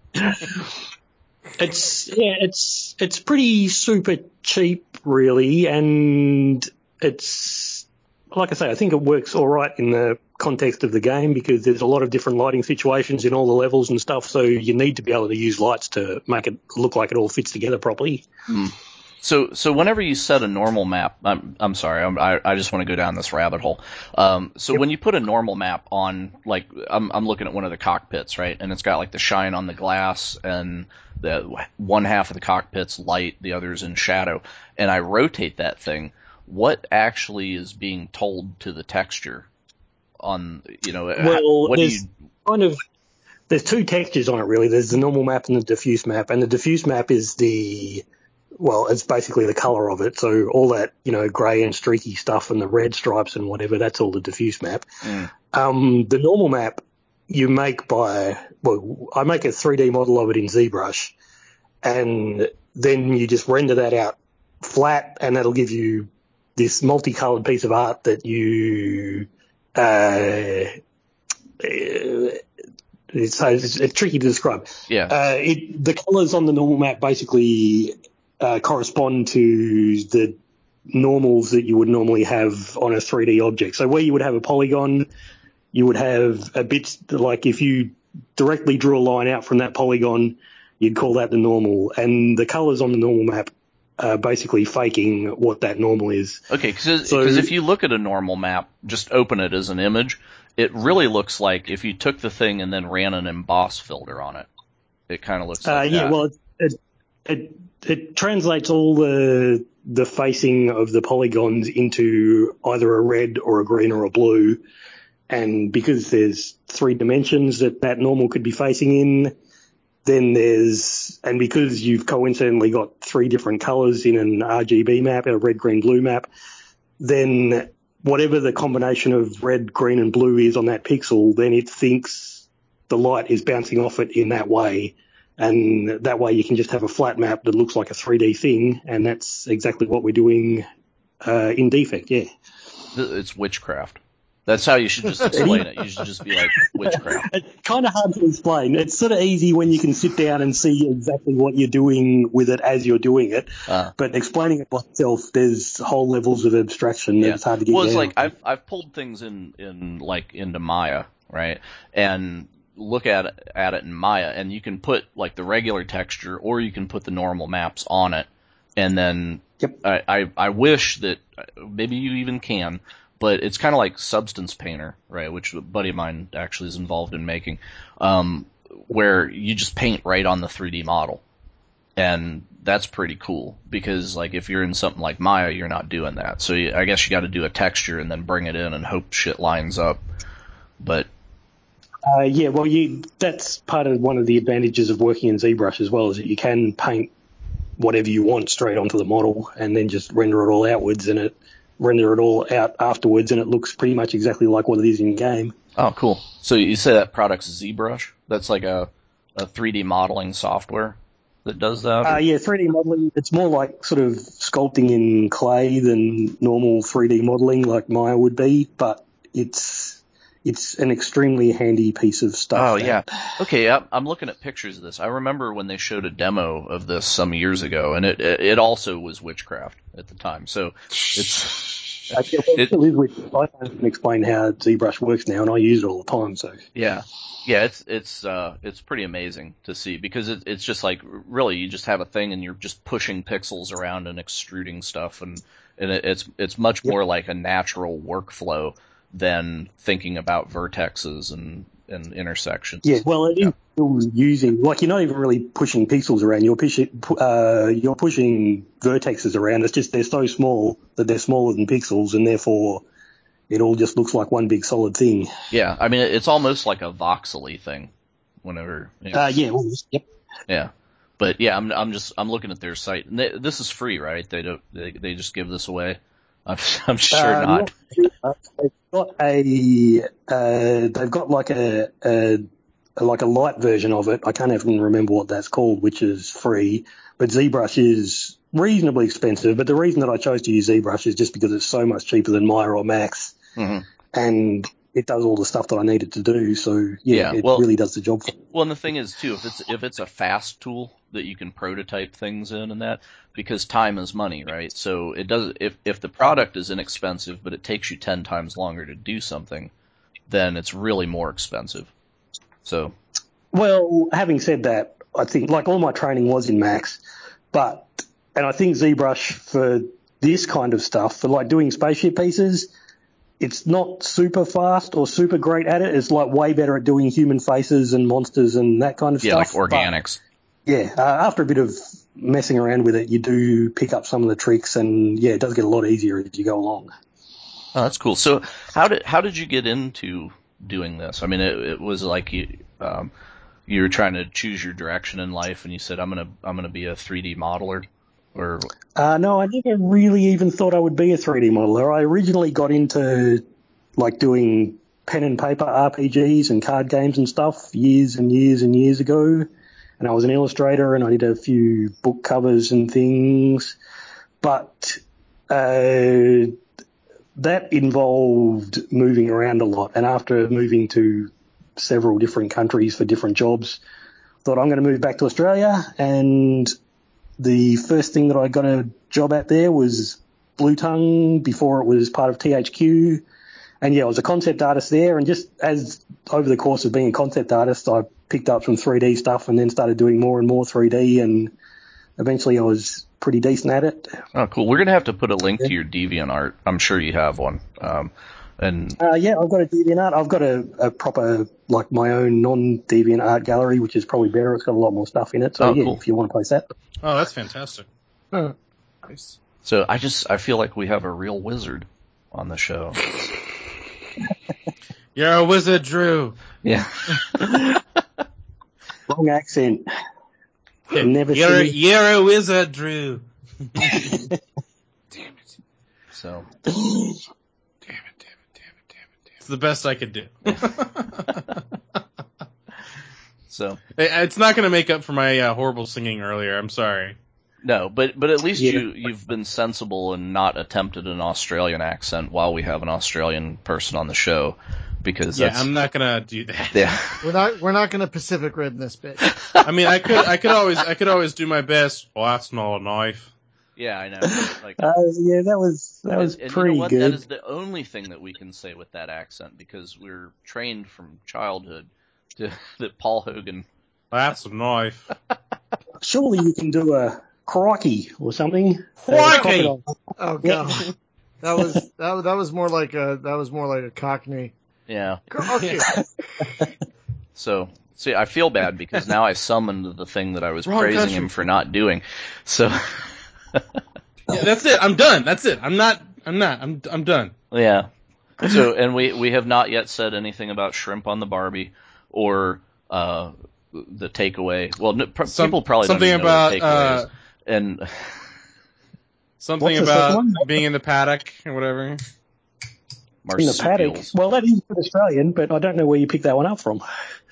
It's pretty super cheap, really, and it's, like I say, I think it works all right in the context of the game, because there's a lot of different lighting situations in all the levels and stuff, so you need to be able to use lights to make it look like it all fits together properly. So whenever you set a normal map, I'm sorry, I just want to go down this rabbit hole. When you put a normal map on, like, I'm looking at one of the cockpits, right, and it's got like the shine on the glass, and the one half of the cockpit's light, the other's in shadow, and I rotate that thing. What actually is being told to the texture on, Well, there's two textures on it, really. There's the normal map and the diffuse map, and the diffuse map is it's basically the color of it. So all that, grey and streaky stuff and the red stripes and whatever, that's all the diffuse map. The normal map you make I make a 3D model of it in ZBrush, and then you just render that out flat, and that'll give you this multicolored piece of art that you it's tricky to describe. Yeah. The colors on the normal map basically correspond to the normals that you would normally have on a 3D object. So where you would have a polygon, you would have a bit like if you directly drew a line out from that polygon, you'd call that the normal. And the colors on the normal map are basically faking what that normal is. Okay, because if you look at a normal map, just open it as an image, it really looks like if you took the thing and then ran an emboss filter on it. It kind of looks like that. Well, it translates all the facing of the polygons into either a red or a green or a blue. And because there's 3 dimensions that normal could be facing in, then and because you've coincidentally got 3 different colors in an RGB map, a red, green, blue map, then whatever the combination of red, green and blue is on that pixel, then it thinks the light is bouncing off it in that way. And that way you can just have a flat map that looks like a 3D thing. And that's exactly what we're doing in Defect, yeah. It's witchcraft. That's how you should just explain it. You should just be like, witchcraft. It's kind of hard to explain. It's sort of easy when you can sit down and see exactly what you're doing with it as you're doing it. But explaining it by itself, there's whole levels of abstraction that it's hard to get Well, it's down. like I've pulled things into Maya, right? And look at it in Maya, and you can put like the regular texture, or you can put the normal maps on it. And then I wish that maybe you even can. But it's kind of like Substance Painter, right, which a buddy of mine actually is involved in making, where you just paint right on the 3D model. And that's pretty cool because, like, if you're in something like Maya, you're not doing that. So I guess you got to do a texture and then bring it in and hope shit lines up. But that's part of one of the advantages of working in ZBrush as well, is that you can paint whatever you want straight onto the model and then just render it all outwards and render it all out afterwards, and it looks pretty much exactly like what it is in game. Oh, cool. So you say that product's ZBrush? That's like a 3D modeling software that does that? 3D modeling. It's more like sort of sculpting in clay than normal 3D modeling like Maya would be, but it's an extremely handy piece of stuff. Oh, yeah. Okay, I'm looking at pictures of this. I remember when they showed a demo of this some years ago, and it also was witchcraft at the time. So it still is witchcraft. I can explain how ZBrush works now, and I use it all the time. So yeah, it's pretty amazing to see because it's just like really you just have a thing and you're just pushing pixels around and extruding stuff, and it's much more like a natural workflow than thinking about vertexes and intersections. Yeah, well, it is still using, like, you're not even really pushing pixels around. You're pushing vertexes around. It's just they're so small that they're smaller than pixels, and therefore it all just looks like one big solid thing. Yeah, I mean, it's almost like a voxely thing. Whenever. Yeah. But yeah, I'm looking at their site, and this is free, right? They just give this away. I'm sure not. They've got like a light version of it. I can't even remember what that's called, which is free. But ZBrush is reasonably expensive. But the reason that I chose to use ZBrush is just because it's so much cheaper than Maya or Max, and it does all the stuff that I needed to do. So it really does the job for me. Well, and the thing is too, if it's a fast tool that you can prototype things in and that, because time is money, right? So it does. If the product is inexpensive, but it takes you 10 times longer to do something, then it's really more expensive. So. Well, having said that, I think like all my training was in Max, and I think ZBrush for this kind of stuff, for like doing spaceship pieces, it's not super fast or super great at it. It's like way better at doing human faces and monsters and that kind of stuff. Yeah, like organics. But, after a bit of messing around with it, you do pick up some of the tricks, and it does get a lot easier as you go along. Oh, that's cool. So how did you get into doing this? I mean, it was like you were trying to choose your direction in life, and you said, I'm gonna be a 3D modeler. Or no, I never really even thought I would be a 3D modeler. I originally got into like doing pen and paper RPGs and card games and stuff years and years and years ago. And I was an illustrator and I did a few book covers and things. But that involved moving around a lot. And after moving to several different countries for different jobs, thought I'm going to move back to Australia. And the first thing that I got a job at there was Blue Tongue before it was part of THQ. And yeah, I was a concept artist there. And just as over the course of being a concept artist, I picked up some 3D stuff and then started doing more and more 3D. And eventually I was pretty decent at it. Oh, cool. We're going to have to put a link to your DeviantArt. I'm sure you have one. Yeah, I've got a DeviantArt. I've got a proper, like my own non-DeviantArt gallery, which is probably better. It's got a lot more stuff in it. So yeah, cool. If you want to post that. Oh, that's fantastic. Nice. So I feel like we have a real wizard on the show. You're a wizard, Drew. Yeah. Wrong accent. You're a wizard, Drew. Damn it. So. Damn it. It's the best I could do. So. It's not going to make up for my horrible singing earlier. I'm sorry. No, but at least you've been sensible and not attempted an Australian accent while we have an Australian person on the show, because I'm not gonna do that. Yeah, we're not gonna Pacific Rim this bit. I mean, I could always do my best. Oh, that's not a knife. Yeah, I know. Like, yeah, that was and pretty you know what? good. That is the only thing that we can say with that accent, because we're trained from childhood that Paul Hogan. That's a knife. Surely you can do a crikey or something. Crikey! Oh god, that was more like a Cockney. Yeah. Okay. So, see, I feel bad because now I summoned the thing that I was Wrong praising country. him for not doing. So. Yeah, that's it. I'm done. That's it. I'm done. Yeah. So, and we have not yet said anything about shrimp on the Barbie or the takeaway. Well, people probably don't even know what takeaway is. And something about being in the paddock or whatever. In the paddock. Well, that is Australian, but I don't know where you picked that one up from.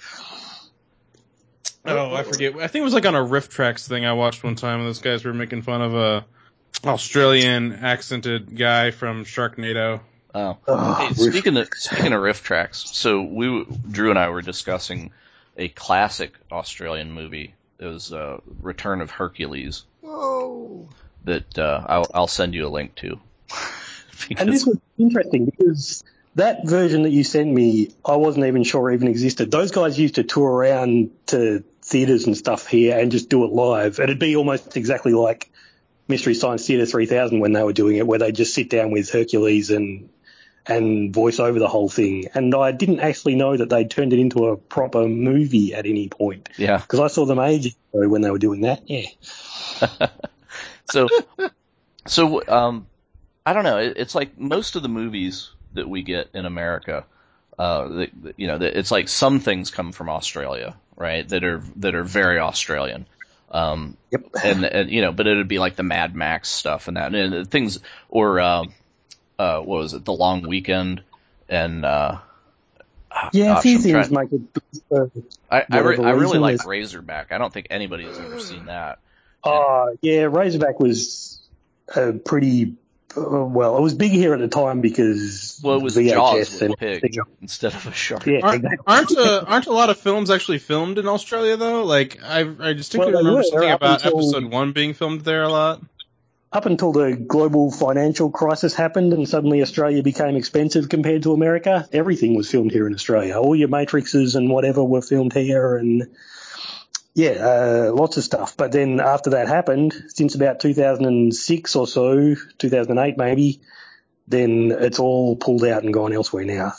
Oh, I forget. I think it was like on a Riff Tracks thing I watched one time, and those guys were making fun of a Australian accented guy from Sharknado. Oh. Hey, speaking of Riff Tracks, so Drew and I were discussing a classic Australian movie. It was Return of Hercules. Whoa. That I'll send you a link to. And this was interesting because that version that you sent me, I wasn't even sure even existed. Those guys used to tour around to theatres and stuff here and just do it live. It'd be almost exactly like Mystery Science Theatre 3000 when they were doing it, where they just sit down with Hercules and voice over the whole thing. And I didn't actually know that they'd turned it into a proper movie at any point. Yeah. Because I saw them ages ago when they were doing that. Yeah. So, I don't know. It's like most of the movies that we get in America, it's like some things come from Australia, right? That are very Australian. Yep. And but it'd be like the Mad Max stuff and that, and things, or what was it, The Long Weekend, and a few things make it. I really like Razorback. I don't think anybody has ever seen that. Yeah, Razorback was pretty. Well, it was big here at the time because it was VHS Jaws with and a pig instead of a shark. Yeah, exactly. Aren't a lot of films actually filmed in Australia though? Like I distinctly remember something about episode 1 being filmed there a lot. Up until the global financial crisis happened and suddenly Australia became expensive compared to America, everything was filmed here in Australia. All your Matrixes and whatever were filmed here, and lots of stuff. But then after that happened, since about 2006 or so, 2008 maybe, then it's all pulled out and gone elsewhere now.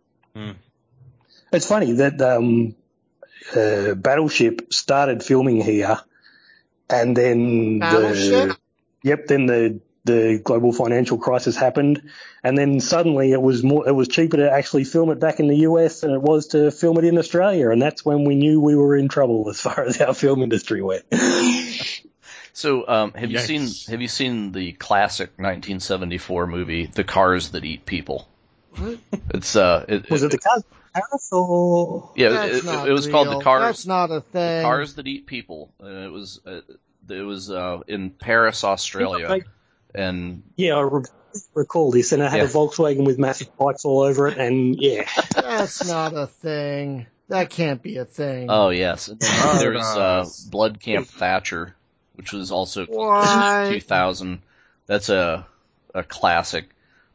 It's funny that Battleship started filming here, and then then the global financial crisis happened, and then suddenly it was cheaper to actually film it back in the US than it was to film it in Australia, and that's when we knew we were in trouble as far as our film industry went. So, have you seen the classic 1974 movie The Cars That Eat People? What? It's Was it the Cars of Paris or? yeah, That's not it was called the real. Cars. That's not a thing. Cars That Eat People. It was in Paris, Australia, and Yeah, I recall this, and it had a Volkswagen with massive spikes all over it, and yeah. That's not a thing. That can't be a thing. oh yes, and then there was Yes. Blood Camp Thatcher, which was also What? 2000. That's a classic.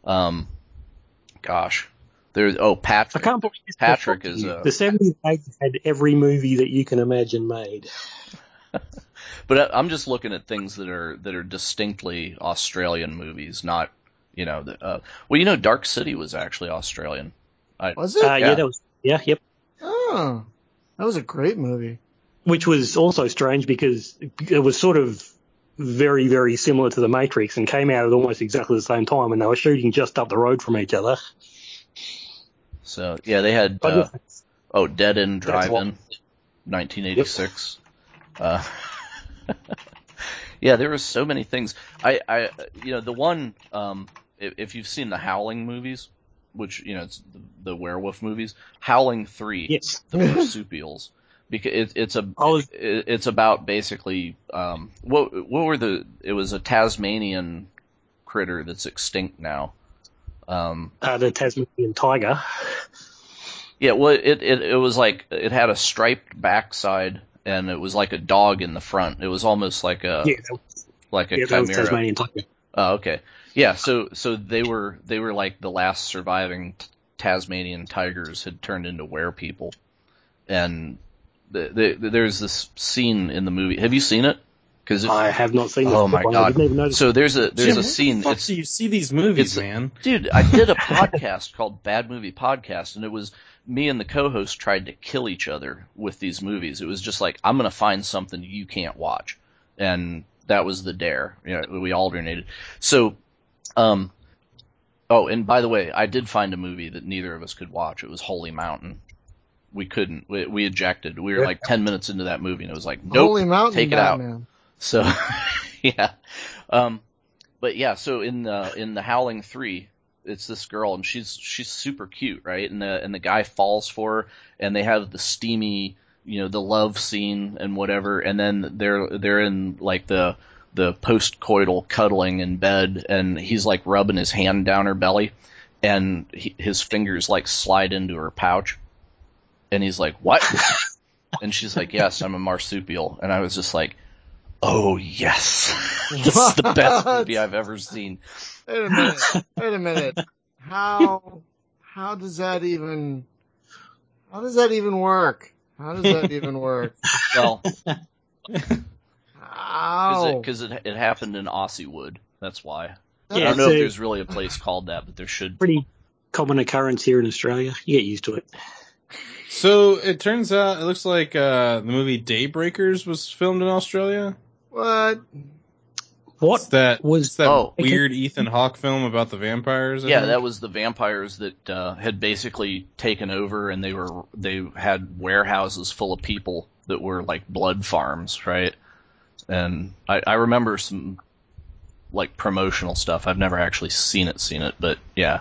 Gosh, there's I Patrick. can't believe this. Patrick is a. The 70s and 80s had every movie that you can imagine made. But I'm just looking at things that are distinctly Australian movies, not Dark City was actually Australian. Was it? Yeah, that was. Yeah, yep. Oh, that was a great movie. Which was also strange because it was sort of very, very similar to The Matrix and came out at almost exactly the same time, and they were shooting just up the road from each other. So yeah, they had Dead End Drive-In, 1986. Yep. Yeah, there were so many things. The one if you've seen the Howling movies, which it's the werewolf movies, Howling 3, yes, the marsupials. Because it's about basically it was a Tasmanian critter that's extinct now. The Tasmanian tiger. Yeah, well, it was like it had a striped backside and it was like a dog in the front. It was almost like a chimera. That was Tasmanian tiger. Oh, okay. Yeah, so they were like the last surviving Tasmanian tigers had turned into werepeople, and there's this scene in the movie. Have you seen it? Cause I have not seen it. Oh my god! I didn't even notice. So there's a Jim, scene. Where the fuck do you see these movies, man? Dude, I did a podcast called Bad Movie Podcast, and it was me and the co-host tried to kill each other with these movies. It was just like, I'm gonna find something you can't watch, and that was the dare. We alternated. So, oh, and by the way, I did find a movie that neither of us could watch. It was Holy Mountain. We couldn't. We ejected. We were like 10 minutes into that movie, and it was like, nope, Holy Mountain, take it Batman. out. So, yeah. But yeah, so in the Howling 3, it's this girl, and she's super cute, right? And the guy falls for her, and they have the steamy, the love scene and whatever, and then they're in like the post-coital cuddling in bed, and he's like rubbing his hand down her belly, and his fingers like slide into her pouch, and he's like, "What?" And she's like, "Yes, I'm a marsupial," and I was just like, oh, yes. This is the best movie I've ever seen. Wait a minute. How does that even work? How does that even work? Well, How? Because it happened in Aussie That's why. Yeah, I don't know if there's really a place called that, but there should be. Pretty common occurrence here in Australia. You get used to it. So it turns out it looks like the movie Daybreakers was filmed in Australia. What? It's that Oh. weird Ethan Hawke film about the vampires? I Yeah, think? that was the vampires that had basically taken over, and they had warehouses full of people that were like blood farms, right? And I remember some like promotional stuff. I've never actually seen it, but yeah.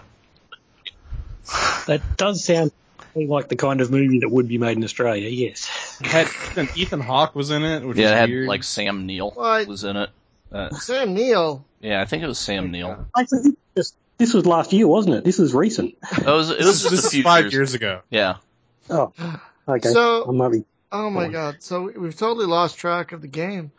That does sound like the kind of movie that would be made in Australia, yes. Ethan Hawke was in it, which Yeah, is it had weird. like Sam Neill What? was in it. Sam Neill? Yeah, I think it was Sam Neill. Actually, this was last year, wasn't it? This was recent. It was just this a is few 5 years ago. Yeah. Oh, okay. So- I might be... Oh my god. So we've totally lost track of the game.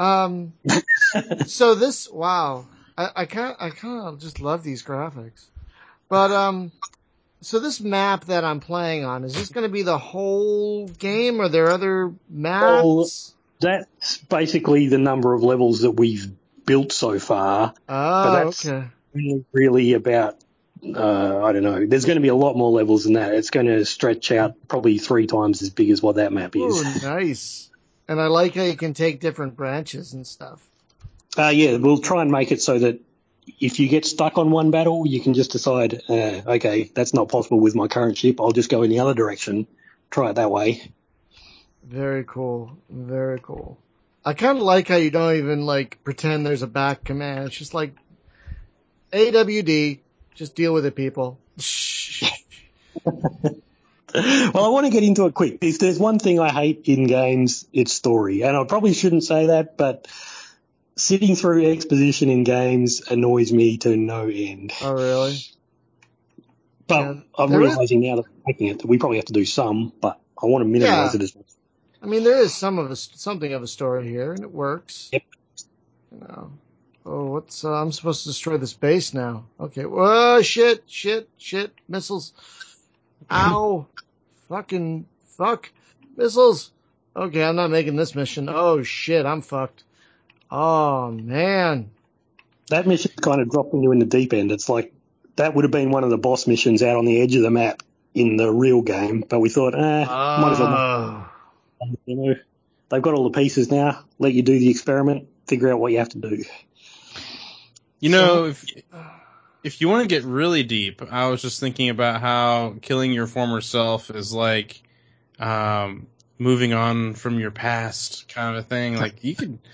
So this, wow. I kind of just love these graphics. But, so this map that I'm playing on, is this going to be the whole game? Are there other maps? That's basically the number of levels that we've built so far. Oh, that's okay. Really about, I don't know. There's going to be a lot more levels than that. It's going to stretch out probably 3 times as big as what that map is. Ooh, nice. And I like how you can take different branches and stuff. Yeah, we'll try and make it so that if you get stuck on one battle, you can just decide, okay, that's not possible with my current ship. I'll just go in the other direction. Try it that way. Very cool. Very cool. I kind of like how you don't even like pretend there's a back command. It's just like AWD, just deal with it, people. Well, I want to get into it quick. If there's one thing I hate in games, it's story. And I probably shouldn't say that, but sitting through exposition in games annoys me to no end. Oh, really? But Yeah, I'm there is- realizing now that I'm making it that we probably have to do some, but I want to minimize Yeah. it as much. I mean, there is something of a story here, and it works. Yep. You know. Oh, what's I'm supposed to destroy this base now? Okay. Whoa! Shit! Missiles! Ow! Fucking fuck! Missiles! Okay, I'm not making this mission. Oh shit! I'm fucked. Oh man! That mission kind of dropping you in the deep end. It's like that would have been one of the boss missions out on the edge of the map in the real game, but we thought, might as well. You know, they've got all the pieces now. Let you do the experiment. Figure out what you have to do. You know, if you want to get really deep, I was just thinking about how killing your former self is like moving on from your past kind of a thing. Like you could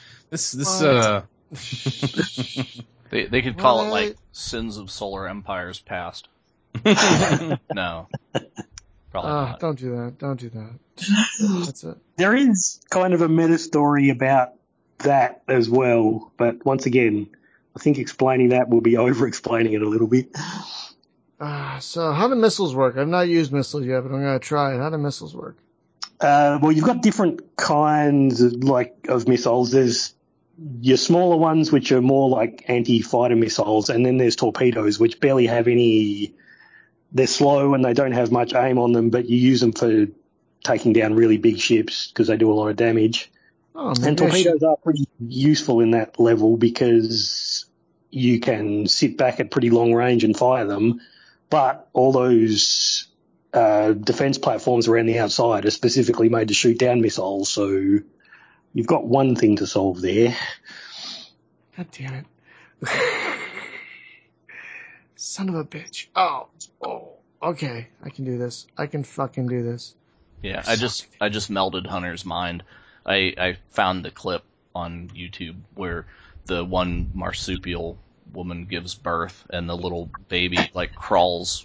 They could call it like Sins of Solar Empire's Past. No. Probably not. Don't do that. Don't do that. That's it. There is kind of a meta story about that as well, but once again, I think explaining that will be over-explaining it a little bit. So how do missiles work? I've not used missiles yet, but I'm going to try it. How do missiles work? Well, you've got different kinds of missiles. There's your smaller ones, which are more like anti-fighter missiles, and then there's torpedoes, which barely have any. They're slow and they don't have much aim on them, but you use them for taking down really big ships because they do a lot of damage. Oh, and torpedoes are pretty useful in that level because you can sit back at pretty long range and fire them, but all those defense platforms around the outside are specifically made to shoot down missiles, so you've got one thing to solve there. God damn it. Son of a bitch. Oh, okay. I can do this. I can fucking do this. Yeah, I just melted Hunter's mind. I found the clip on YouTube where the one marsupial woman gives birth and the little baby like crawls.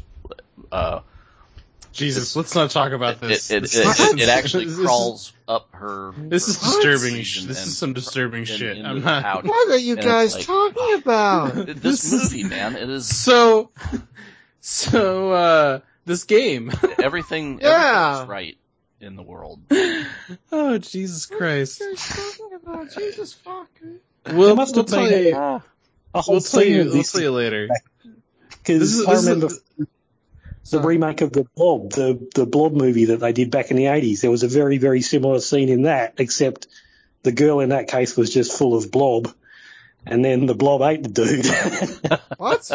Jesus, let's not talk about this. It actually crawls up her. This is disturbing. This is some disturbing shit. I'm not. What are you guys talking about? This movie, man. It is so. This game. Everything's right in the world. Oh, Jesus Christ! What are you guys talking about? Jesus fuck. We'll tell you. We'll tell you later. Because I remember the remake of the Blob, the Blob movie that they did back in the 80s. There was a very, very similar scene in that, except the girl in that case was just full of blob, and then the blob ate the dude. What?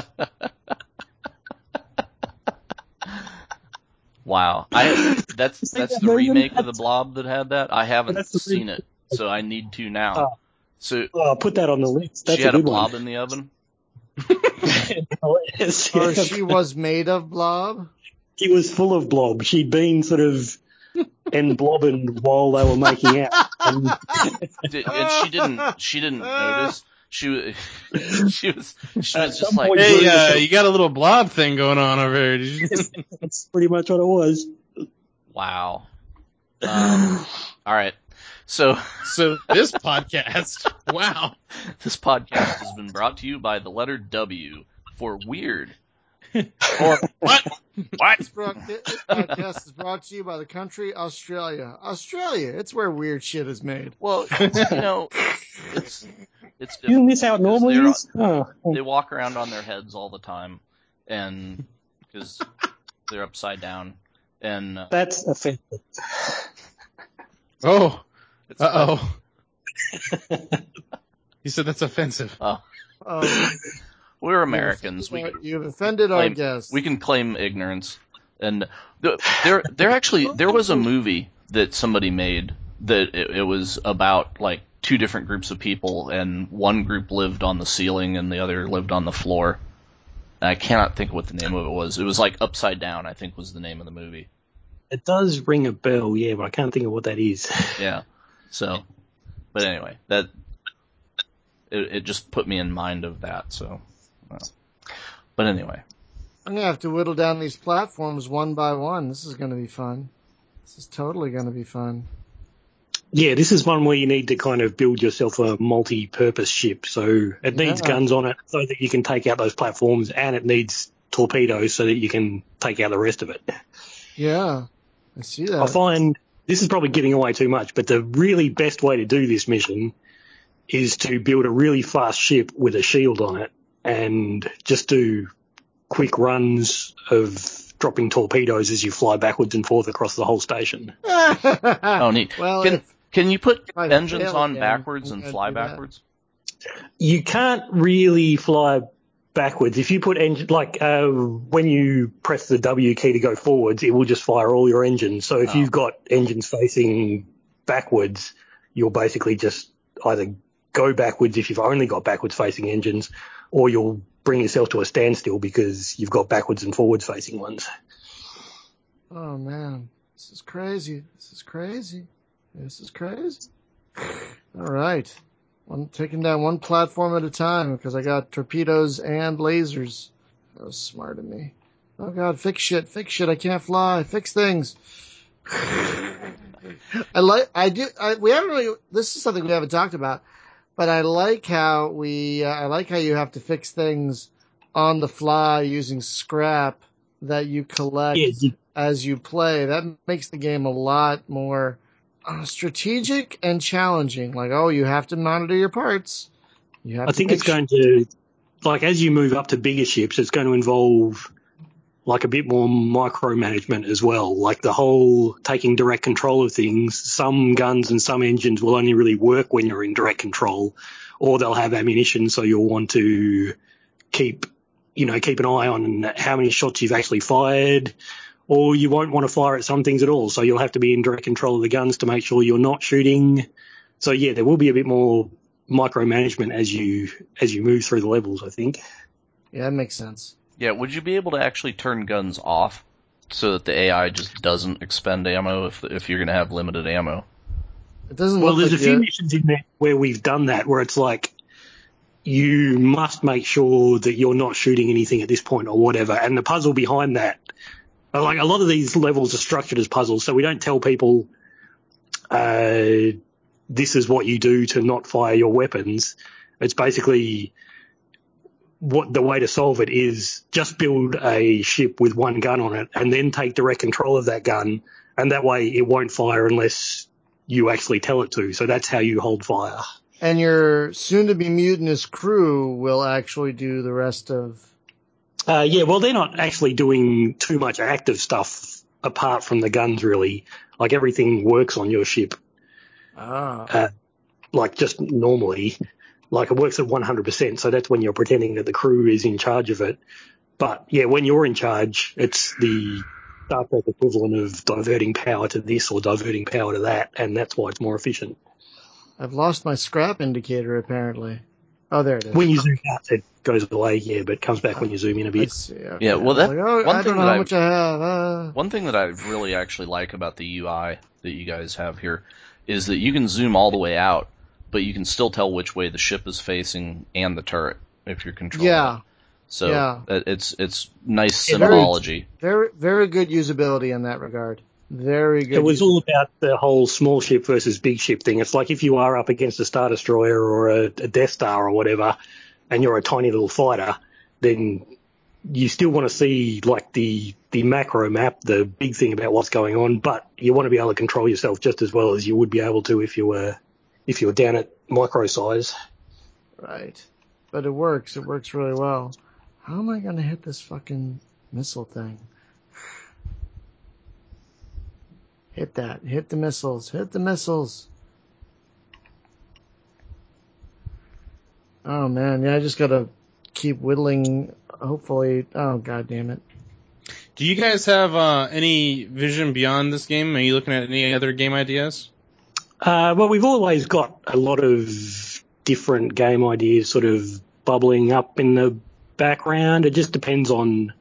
Wow. That's the remake of the Blob that had that? I haven't seen it, so I need to now. So I'll put that on the list. That's she had a good blob one. in the oven? Yes, Or she was made of blob? She was full of blob. She'd been sort of blobbing while they were making out. And she didn't notice. She was just like, hey, you got a little blob thing going on over here. Did you? That's pretty much what it was. Wow. All right. So this podcast, wow. This podcast has been brought to you by the letter W for weird. Or what? What? This podcast is brought to you by the country Australia. Australia, it's where weird shit is made. Well, it's Isn't this how it normally is? They walk around on their heads all the time, and because they're upside down, and that's offensive. Oh. Uh-oh. You said that's offensive. Oh. We're Americans. You've offended our guests. We can claim ignorance. And there was a movie that somebody made that it was about like two different groups of people, and one group lived on the ceiling and the other lived on the floor. And I cannot think of what the name of it was. It was like Upside Down, I think was the name of the movie. It does ring a bell, yeah, but I can't think of what that is. Yeah. So, but anyway, it just put me in mind of that. So, but anyway, I'm gonna have to whittle down these platforms one by one. This is gonna be fun. This is totally gonna be fun. Yeah, this is one where you need to kind of build yourself a multi-purpose ship. So it needs guns on it so that you can take out those platforms, and it needs torpedoes so that you can take out the rest of it. Yeah, I see that. I find this is probably giving away too much, but the really best way to do this mission is to build a really fast ship with a shield on it and just do quick runs of dropping torpedoes as you fly backwards and forth across the whole station. Oh, neat. Well, can you put I engines fail on again, backwards I'm and gonna fly do that. backwards? You can't really fly backwards. If you put engine, when you press the W key to go forwards, it will just fire all your engines. So if you've got engines facing backwards, you'll basically just either go backwards if you've only got backwards facing engines, or you'll bring yourself to a standstill because you've got backwards and forwards facing ones. Oh man, this is crazy. This is crazy. This is crazy. All right. I'm taking down one platform at a time because I got torpedoes and lasers. That was smart of me. Oh god, fix shit. I can't fly. Fix things. We haven't really, this is something we haven't talked about, but I like how you have to fix things on the fly using scrap that you collect as you play. That makes the game a lot more strategic and challenging. Like, you have to monitor your parts. I think it's going to, as you move up to bigger ships, it's going to involve a bit more micromanagement as well. Like the whole taking direct control of things. Some guns and some engines will only really work when you're in direct control, or they'll have ammunition, so you'll want to keep an eye on how many shots you've actually fired, or you won't want to fire at some things at all. So you'll have to be in direct control of the guns to make sure you're not shooting. So yeah, there will be a bit more micromanagement as you move through the levels, I think. Yeah, that makes sense. Yeah, would you be able to actually turn guns off so that the AI just doesn't expend ammo if you're going to have limited ammo? It doesn't Well, look there's a few missions in there where we've done that, where it's like you must make sure that you're not shooting anything at this point or whatever. And the puzzle behind that, a lot of these levels are structured as puzzles, so we don't tell people this is what you do to not fire your weapons. It's basically the way to solve it is just build a ship with one gun on it and then take direct control of that gun, and that way it won't fire unless you actually tell it to. So that's how you hold fire. And your soon-to-be mutinous crew will actually do the rest of... Yeah, well, they're not actually doing too much active stuff apart from the guns, really. Like, everything works on your ship. Just normally. Like, it works at 100%, so that's when you're pretending that the crew is in charge of it. But, yeah, when you're in charge, it's the Star Trek equivalent of diverting power to this or diverting power to that, and that's why it's more efficient. I've lost my scrap indicator, apparently. Oh, there it is. When you zoom out, it goes away, yeah, but it comes back when you zoom in a bit. I see. Okay. Yeah, well, I don't know how much I have. One thing that I really actually like about the UI that you guys have here is that you can zoom all the way out, but you can still tell which way the ship is facing and the turret if you're controlling it. So it's nice symbology. Very, very good usability in that regard. Very good. It was all about the whole small ship versus big ship thing. It's like if you are up against a Star Destroyer or a Death Star or whatever, and you're a tiny little fighter, then you still want to see the macro map, the big thing about what's going on, but you want to be able to control yourself just as well as you would be able to if you were down at micro size. Right. But it works. It works really well. How am I going to hit this fucking missile thing? Hit that. Hit the missiles. Hit the missiles. Oh, man. Yeah, I just got to keep whittling. Hopefully. Oh, God damn it. Do you guys have any vision beyond this game? Are you looking at any other game ideas? Well, we've always got a lot of different game ideas sort of bubbling up in the background. It just depends on...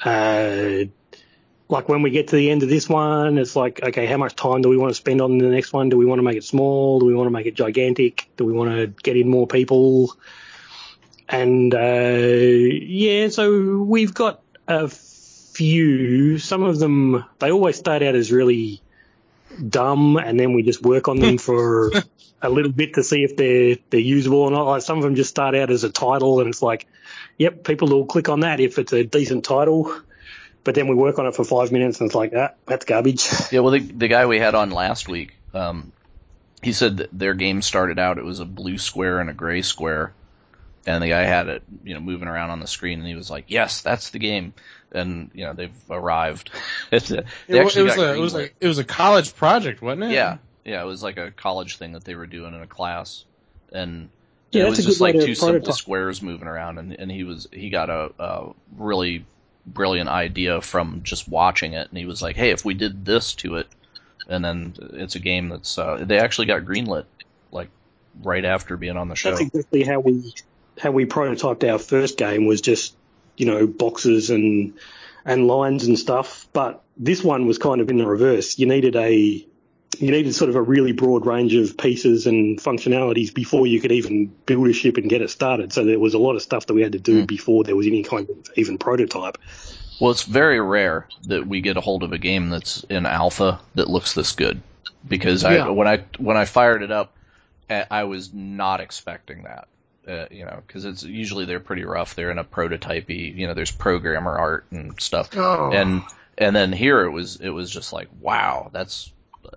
when we get to the end of this one, it's like, okay, how much time do we want to spend on the next one? Do we want to make it small? Do we want to make it gigantic? Do we want to get in more people? And, so we've got a few. Some of them, they always start out as really dumb, and then we just work on them for a little bit to see if they're usable or not. Like some of them just start out as a title, and it's like, yep, people will click on that if it's a decent title. But then we work on it for 5 minutes, and it's like, that's garbage. Yeah, well, the guy we had on last week, he said that their game started out, it was a blue square and a gray square, and the guy had it, moving around on the screen, and he was like, "Yes, that's the game." And they've arrived. It was a college project, wasn't it? Yeah, it was like a college thing that they were doing in a class, and Yeah, it that's was a just good way like to two simple prototype. squares moving around, and he got a really brilliant idea from just watching it, and he was like, "Hey, if we did this to it," and then it's a game that's they actually got greenlit like right after being on the show. That's exactly how we prototyped our first game, was just boxes and lines and stuff. But this one was kind of in the reverse. You needed sort of a really broad range of pieces and functionalities before you could even build a ship and get it started. So there was a lot of stuff that we had to do before there was any kind of even prototype. Well, it's very rare that we get a hold of a game that's in alpha that looks this good, because when I fired it up, I was not expecting that. Because it's usually they're pretty rough. They're in a prototypey, there's programmer art and stuff. Oh. And then here it was just like, wow, that's,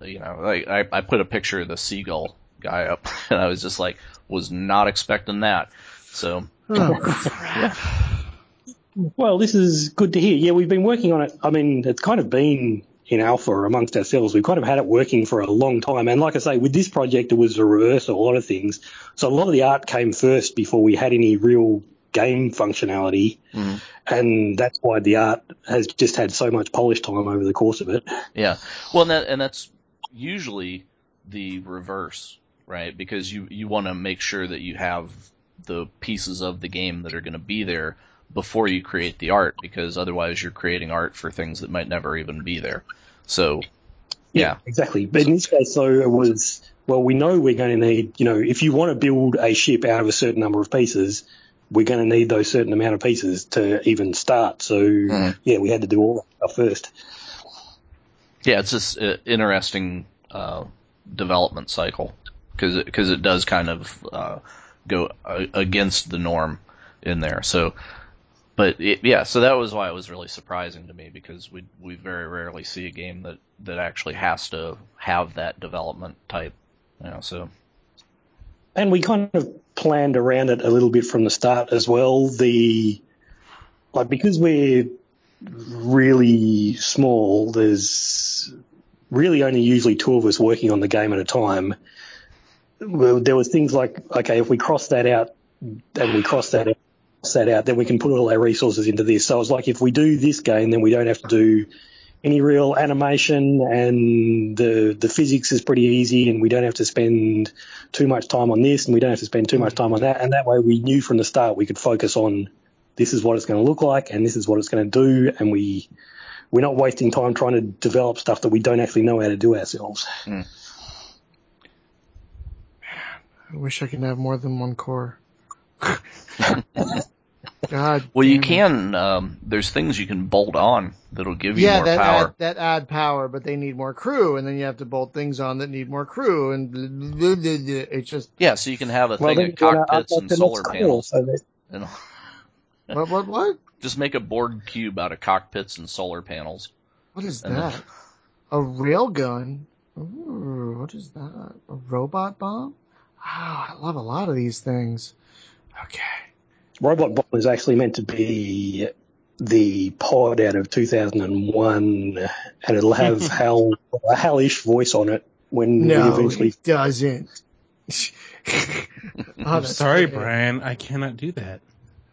I put a picture of the seagull guy up, and I was just like, was not expecting that. So, crap. Well, this is good to hear. Yeah, we've been working on it. I mean, it's kind of been in alpha amongst ourselves. We've kind of had it working for a long time. And like I say, with this project, it was the reverse of a lot of things. So a lot of the art came first before we had any real game functionality. mm-hmm. And that's why the art has just had so much polish time over the course of it. Yeah. Well, and that's usually the reverse, right? Because you want to make sure that you have the pieces of the game that are going to be there before you create the art, because otherwise you're creating art for things that might never even be there. So, yeah. Exactly. But in this case, though, it was, well, we know we're going to need, if you want to build a ship out of a certain number of pieces, we're going to need those certain amount of pieces to even start. So, yeah, we had to do all that stuff first. Yeah, it's this interesting development cycle, because it does kind of go against the norm in there. So, but so that was why it was really surprising to me, because we very rarely see a game that actually has to have that development type, so. And we kind of planned around it a little bit from the start as well. Because we're really small, there's really only usually two of us working on the game at a time. Well, there was things like, okay, if we cross that out and we cross that out, then we can put all our resources into this. So it's like, if we do this game, then we don't have to do any real animation, and the physics is pretty easy, and we don't have to spend too much time on this, and we don't have to spend too much time on that. And that way we knew from the start we could focus on, this is what it's going to look like, and this is what it's going to do, and we're not wasting time trying to develop stuff that we don't actually know how to do ourselves. I wish I could have more than one core. God. Well, you can. There's things you can bolt on that'll give you more power. that add power, but they need more crew, and then you have to bolt things on that need more crew, and blah, blah, blah. It's just so you can have a thing of cockpits and solar panels. What? Just make a board cube out of cockpits and solar panels. What is that? A railgun? Ooh, what is that? A robot bomb? Wow, I love a lot of these things. Okay. Robot Bomb is actually meant to be the pod out of 2001, and it'll have a Hal-ish voice on it when we eventually... it doesn't. I'm sorry, Brian. I cannot do that.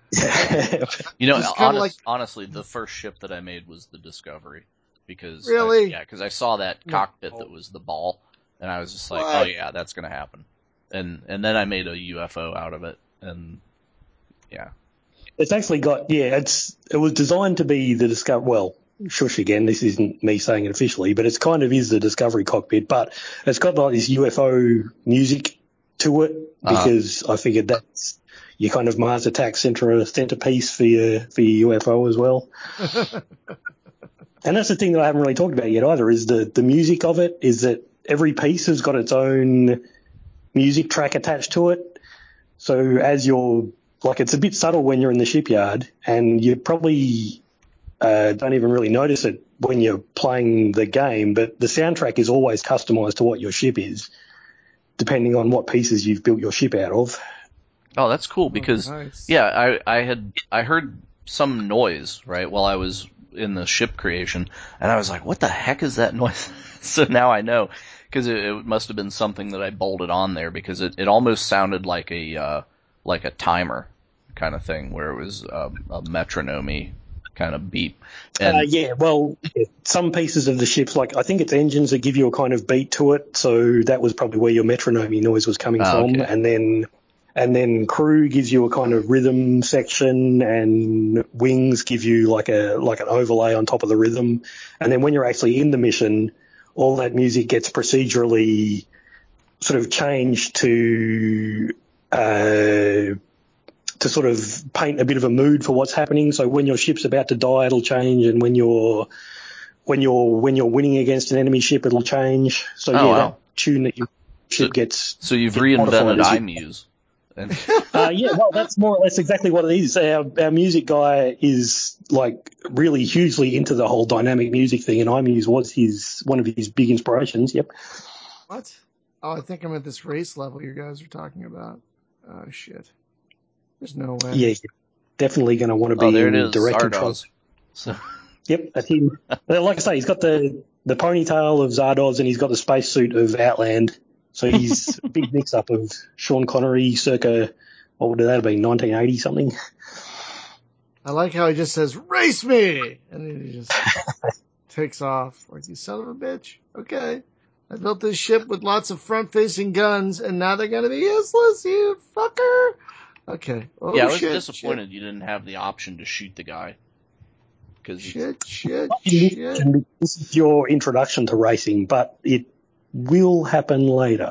Honestly, the first ship that I made was the Discovery, because really, because I saw that cockpit that was the ball, and I was just like, oh yeah, that's gonna happen, and then I made a UFO out of it, and yeah, it's actually got it was designed to be the Discovery. Well, shush again, this isn't me saying it officially, but it's kind of is the Discovery cockpit, but it's got like this UFO music to it because I figured that's your kind of Mars Attack centerpiece for your UFO as well. And that's the thing that I haven't really talked about yet either, is the music of it, is that every piece has got its own music track attached to it. So as you're, like, it's a bit subtle when you're in the shipyard, and you probably don't even really notice it when you're playing the game, but the soundtrack is always customized to what your ship is, depending on what pieces you've built your ship out of. Oh, that's cool because, nice. yeah, I heard some noise, right, while I was in the ship creation, and I was like, what the heck is that noise? So now I know, because it must have been something that I bolted on there, because it almost sounded like a timer kind of thing, where it was a metronome kind of beep. And some pieces of the ships, like I think it's engines that give you a kind of beat to it, so that was probably where your metronome noise was coming from. Okay. And then crew gives you a kind of rhythm section, and wings give you like an overlay on top of the rhythm. And then when you're actually in the mission, all that music gets procedurally sort of changed to sort of paint a bit of a mood for what's happening. So when your ship's about to die, it'll change, and when you're winning against an enemy ship, it'll change. So that tune that your ship gets. So you've reinvented iMuse. Well, that's more or less exactly what it is. Our music guy is like really hugely into the whole dynamic music thing, and iMuse was one of his big inspirations. Yep. What? Oh, I think I'm at this race level you guys are talking about. Oh shit. There's no way. Yeah, you're definitely going to want to be there in it is, direct Zardoz. control. So. Yep, that's him. Like I say, he's got the ponytail of Zardoz, and he's got the spacesuit of Outland. So he's a big mix-up of Sean Connery circa, what would that have been, 1980 something? I like how he just says, race me! And then he just takes off. Like, you son of a bitch. Okay. I built this ship with lots of front-facing guns, and now they're going to be useless, you fucker! Okay. Oh, yeah, I was disappointed you didn't have the option to shoot the guy. Shit. This is your introduction to racing, but it will happen later.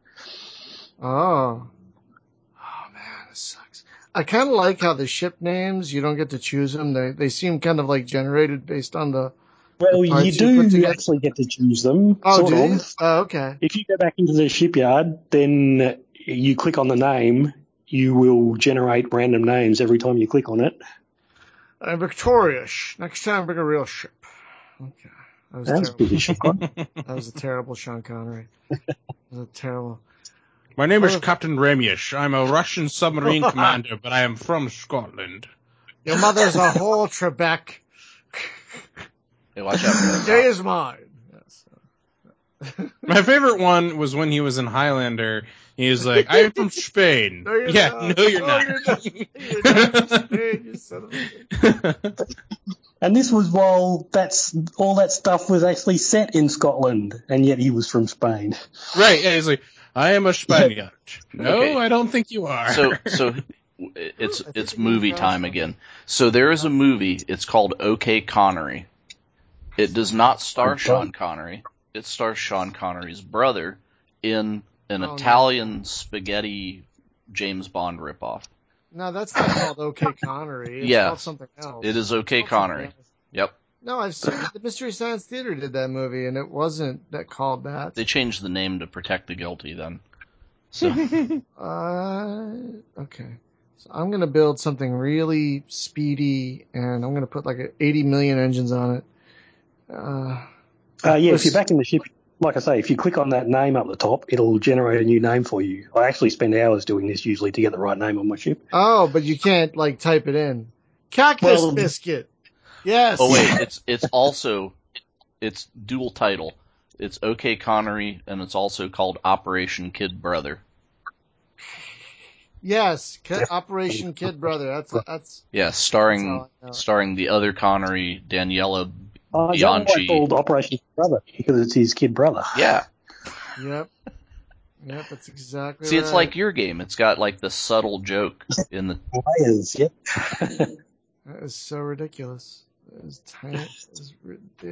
Oh, man, this sucks. I kind of like how the ship names, you don't get to choose them. They seem kind of like generated based on the Well, the you do actually get to choose them, sort of. Oh, okay. If you go back into the shipyard, then you click on the name, you will generate random names every time you click on it. I'm victorious. Next time, bring a real ship. Okay. That's That was a terrible Sean Connery. That was a terrible. My name is Captain Ramius. I'm a Russian submarine commander, but I am from Scotland. Your mother's a whole Trebek. Hey, watch out. The day is mine. Yes. My favorite one was when he was in Highlander. He was like, I'm from Spain. No, you're yeah, not. no, you're not. You're not from Spain, you son of a bitch. And this was while all that stuff was actually set in Scotland, and yet he was from Spain. Right, yeah, he's like, I am a Spaniard. No, Okay. I don't think you are. So it's movie time again. So there is a movie, it's called OK Connery. It does not star Sean Connery. It stars Sean Connery's brother in an Italian spaghetti James Bond ripoff. No, that's not called OK Connery. It's called something else. It is OK Connery. Yep. No, I've seen it. The Mystery Science Theater did that movie, and it wasn't called that. They changed the name to protect the guilty then. So. Okay. So I'm going to build something really speedy, and I'm going to put like 80 million engines on it. If you're back in the ship, like I say, if you click on that name up the top, it'll generate a new name for you. I actually spend hours doing this usually to get the right name on my ship. Oh, but you can't like type it in. Cactus biscuit. Yes. Oh wait, it's dual title. It's OK Connery, and it's also called Operation Kid Brother. Yes, Operation Kid Brother. That's starring the other Connery, Daniela Bianchi. Is that why it's called Operation Kid Brother? Because it's his kid brother. Yeah. Yep, that's exactly See, right. it's like your game. It's got like the subtle joke in the layers. Yep. That is so ridiculous. That is tiny. That is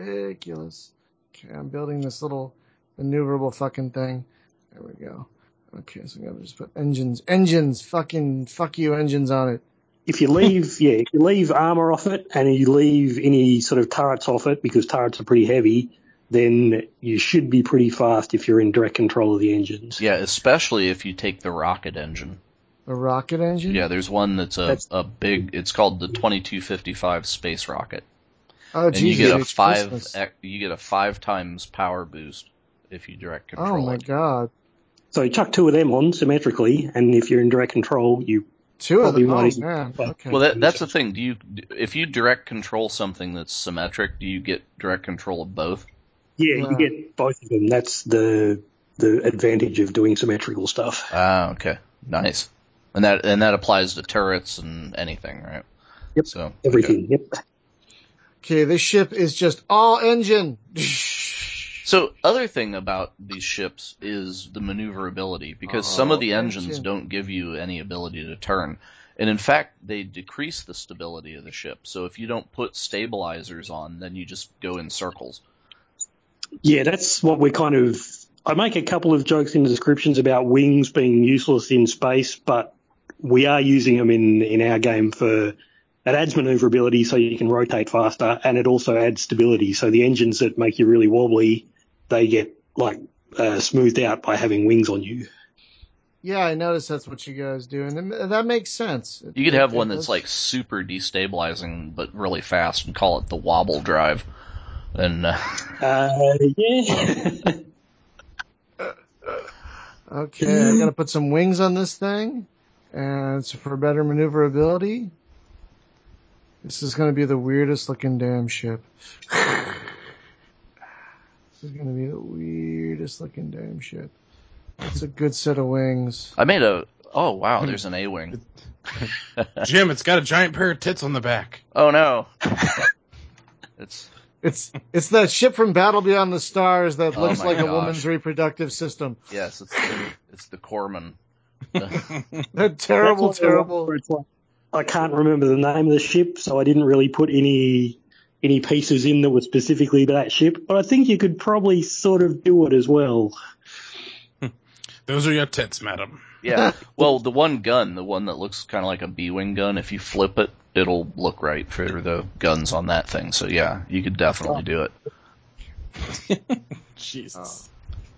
ridiculous. Okay, I'm building this little maneuverable fucking thing. There we go. Okay, so I'm gonna just put engines, fucking fuck you, engines on it. If you leave armor off it and you leave any sort of turrets off it, because turrets are pretty heavy, then you should be pretty fast if you're in direct control of the engines. Yeah, especially if you take the rocket engine. A rocket engine? Yeah, there's one that's a big. It's called the 2255 space rocket, Oh, and Jesus, you get a H. five. Christmas. You get a 5 times power boost if you direct control Oh my it. God. So you chuck 2 of them on symmetrically, and if you're in direct control, you 2 of probably them. might Oh even- man. Okay. Well, that's the thing. If you direct control something that's symmetric, do you get direct control of both? Yeah, Yeah. you get both of them. That's the advantage of doing symmetrical stuff. Ah, okay, nice. And that applies to turrets and anything, right? Yep. So Everything. okay. Yep. Okay, this ship is just all engine. So other thing about these ships is the maneuverability, because some of the engines engine. don't give you any ability to turn. And in fact, they decrease the stability of the ship. So if you don't put stabilizers on, then you just go in circles. Yeah, that's what we're kind of. I make a couple of jokes in the descriptions about wings being useless in space, but we are using them in our game for. It adds maneuverability so you can rotate faster, and it also adds stability. So the engines that make you really wobbly, they get smoothed out by having wings on you. Yeah, I noticed that's what you guys do, and that makes sense. You could have one that's like super destabilizing but really fast and call it the wobble drive. And Yeah. Okay, I gotta put some wings on this thing, and it's for better maneuverability. This is gonna be the weirdest looking damn ship. This is gonna be the weirdest looking damn ship. It's a good set of wings. I made a. Oh wow, there's an A-wing. Jim, it's got a giant pair of tits on the back. Oh no. It's that ship from Battle Beyond the Stars that Oh looks my like a gosh. woman's reproductive system. Yes, it's the Corman. That terrible, That's what terrible. it's like. I can't remember the name of the ship, so I didn't really put any pieces in that were specifically to that ship. But I think you could probably sort of do it as well. Those are your tits, madam. Yeah. Well, the one gun, the one that looks kind of like a B-wing gun, if you flip it, it'll look right for the guns on that thing. So yeah, you could definitely do it. Jesus.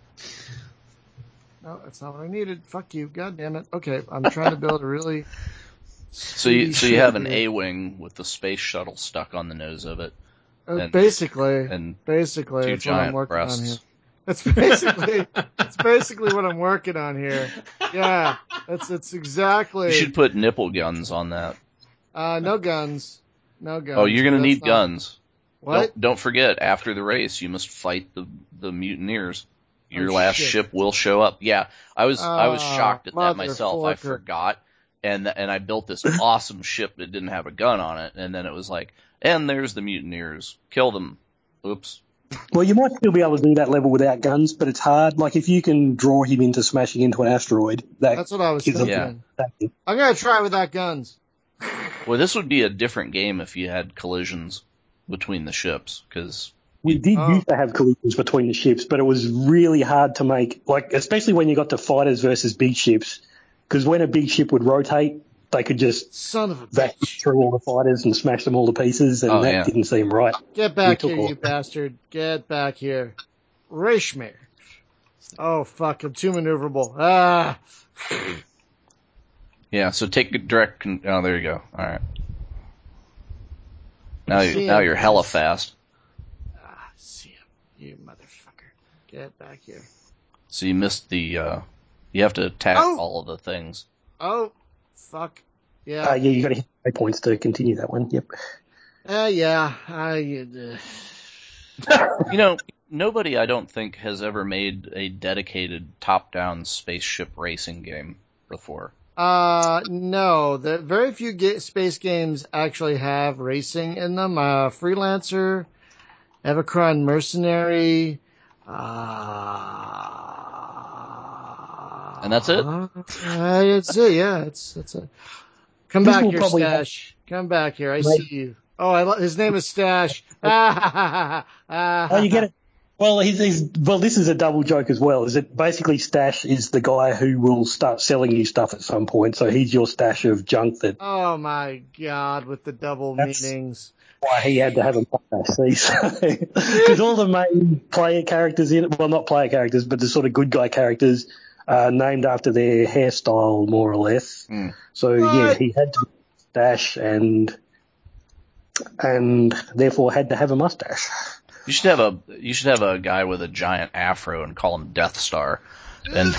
No, that's not what I needed. Fuck you. God damn it. Okay, I'm trying to build a really. So you speedy have an ship here. A-wing with the space shuttle stuck on the nose of it, and- Basically, and two it's what I'm giant working breasts. on here. That's basically what I'm working on here. Yeah, it's exactly. You should put nipple guns on that. No guns. No guns. Oh, you're gonna That's need not- guns. What? Don't forget, after the race, you must fight the mutineers. Your Oh, last shit. ship will show up. Yeah, I was shocked at that myself. I motherfucker. forgot, and I built this awesome ship that didn't have a gun on it, and then it was like, and there's the mutineers. Kill them. Oops. Well, you might still be able to do that level without guns, but it's hard. Like if you can draw him into smashing into an asteroid, That's what I was is a- thinking. Yeah. I'm gonna try without guns. Well, this would be a different game if you had collisions between the ships, because We did Oh. used to have collisions between the ships, but it was really hard to make, like, especially when you got to fighters versus big ships, because when a big ship would rotate, they could just Son of a vacuum bitch. through all the fighters and smash them all to pieces, and Oh, that yeah. didn't seem right. Get back took here, off. you bastard. Get back here. Rishmir. Oh, fuck. I'm too maneuverable. Ah. yeah. So take a direct. Oh, there you go. All right. Now Yeah. you're hella fast. See him, you motherfucker. Get back here. So you missed the. You have to attack Oh! all of the things. Oh, fuck. Yeah. Yeah, you got to hit 8 points to continue that one. Yep. Yeah. You know, nobody I don't think has ever made a dedicated top-down spaceship racing game before. No. Very few space games actually have racing in them. Freelancer, Evercron Mercenary, And that's it? That's it, yeah. That's it. Come This back will here, probably Stash. Come back here. I Right. see you. Oh, his name is Stash. Oh, you get it. Well, this is a double joke as well. Is it basically Stash is the guy who will start selling you stuff at some point, so he's your stash of junk that. Oh my god, with the double That's- meanings. Why he had to have a mustache, because all the main player characters in it, well, not player characters, but the sort of good guy characters, are named after their hairstyle, more or less. Mm. So yeah, he had to stash and therefore had to have a mustache. You should have a guy with a giant afro and call him Death Star. And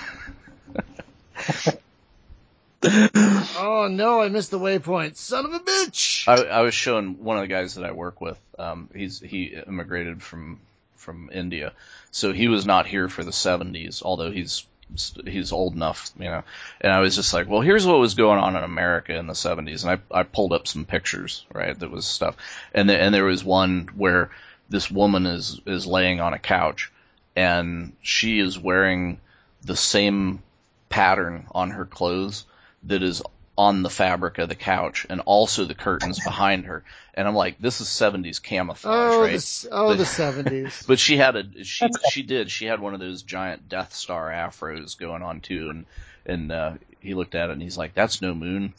Oh no, I missed the waypoint. Son of a bitch! I was showing one of the guys that I work with. He immigrated from India, so he was not here for the 70s. Although he's old enough, you know. And I was just like, well, here's what was going on in America in the 70s, and I pulled up some pictures, right? That was stuff, and there was one where this woman is laying on a couch, and she is wearing the same pattern on her clothes that is on the fabric of the couch, and also the curtains behind her. And I'm like, this is 70s camouflage, right? The 70s. But she had one of those giant Death Star afros going on too, and he looked at it and he's like, that's no moon.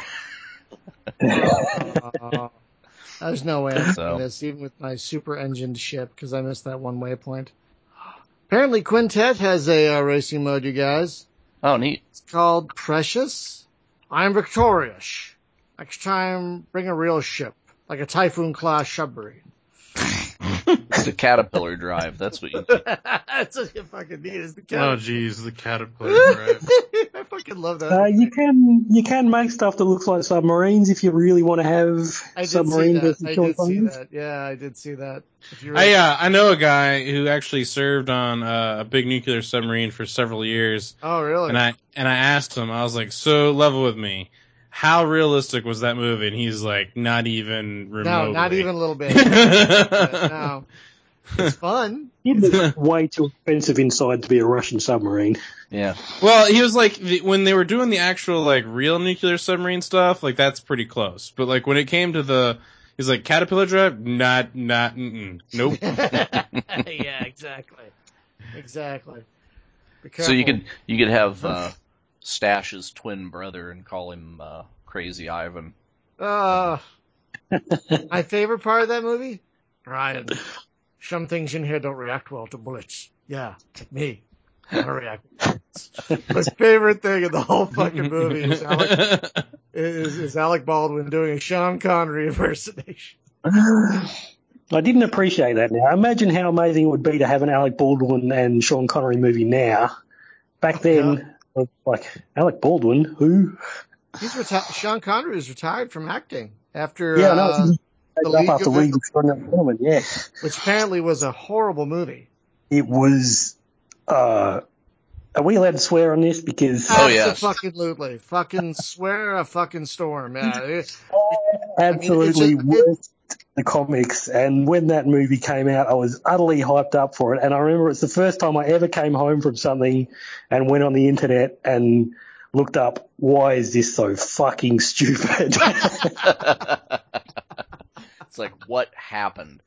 There's no way I'm So. doing this, even with my super engined ship, because I missed that one waypoint. Apparently Quintet has a racing mode, you guys. Oh, neat. It's called Precious. I'm victorious. Next time, bring a real ship, like a Typhoon-class submarine. The Caterpillar drive, that's what you need. That's what you fucking need, is the Oh, Caterpillar. jeez, the caterpillar drive. I fucking love that. You can make stuff that looks like submarines if you really want to have I did submarine see that. versus I Sean did see Connery. that. Yeah, I did see that. If you I know a guy who actually served on a big nuclear submarine for several years, Oh, really? and I asked him, I was like, so level with me, how realistic was that movie? And he's like, not even remotely. No, not even a little bit. No. It's fun. It was way too expensive inside to be a Russian submarine. Yeah. Well, he was like, when they were doing the actual, like, real nuclear submarine stuff, like, that's pretty close. But, like, when it came to he's like, Caterpillar drive? Nope. Yeah, exactly. Be So you careful. could have Stash's twin brother and call him Crazy Ivan. My favorite part of that movie? Ryan, some things in here don't react well to bullets. Yeah, like me. I don't react to bullets. My favorite thing in the whole fucking movie is Alec Baldwin doing a Sean Connery impersonation. I didn't appreciate that now. Imagine how amazing it would be to have an Alec Baldwin and Sean Connery movie now. Back then, like, Alec Baldwin, who? Sean Connery was retired from acting after Yeah, no, the League after of League of Extraordinary Gentlemen, yeah. which apparently was a horrible movie. It was, are we allowed to swear on this? Because Oh, yes. Absolutely. Fucking swear a fucking storm. Yeah. absolutely it's worst the comics. And when that movie came out, I was utterly hyped up for it. And I remember it's the first time I ever came home from something and went on the internet and looked up, why is this so fucking stupid? It's like, what happened?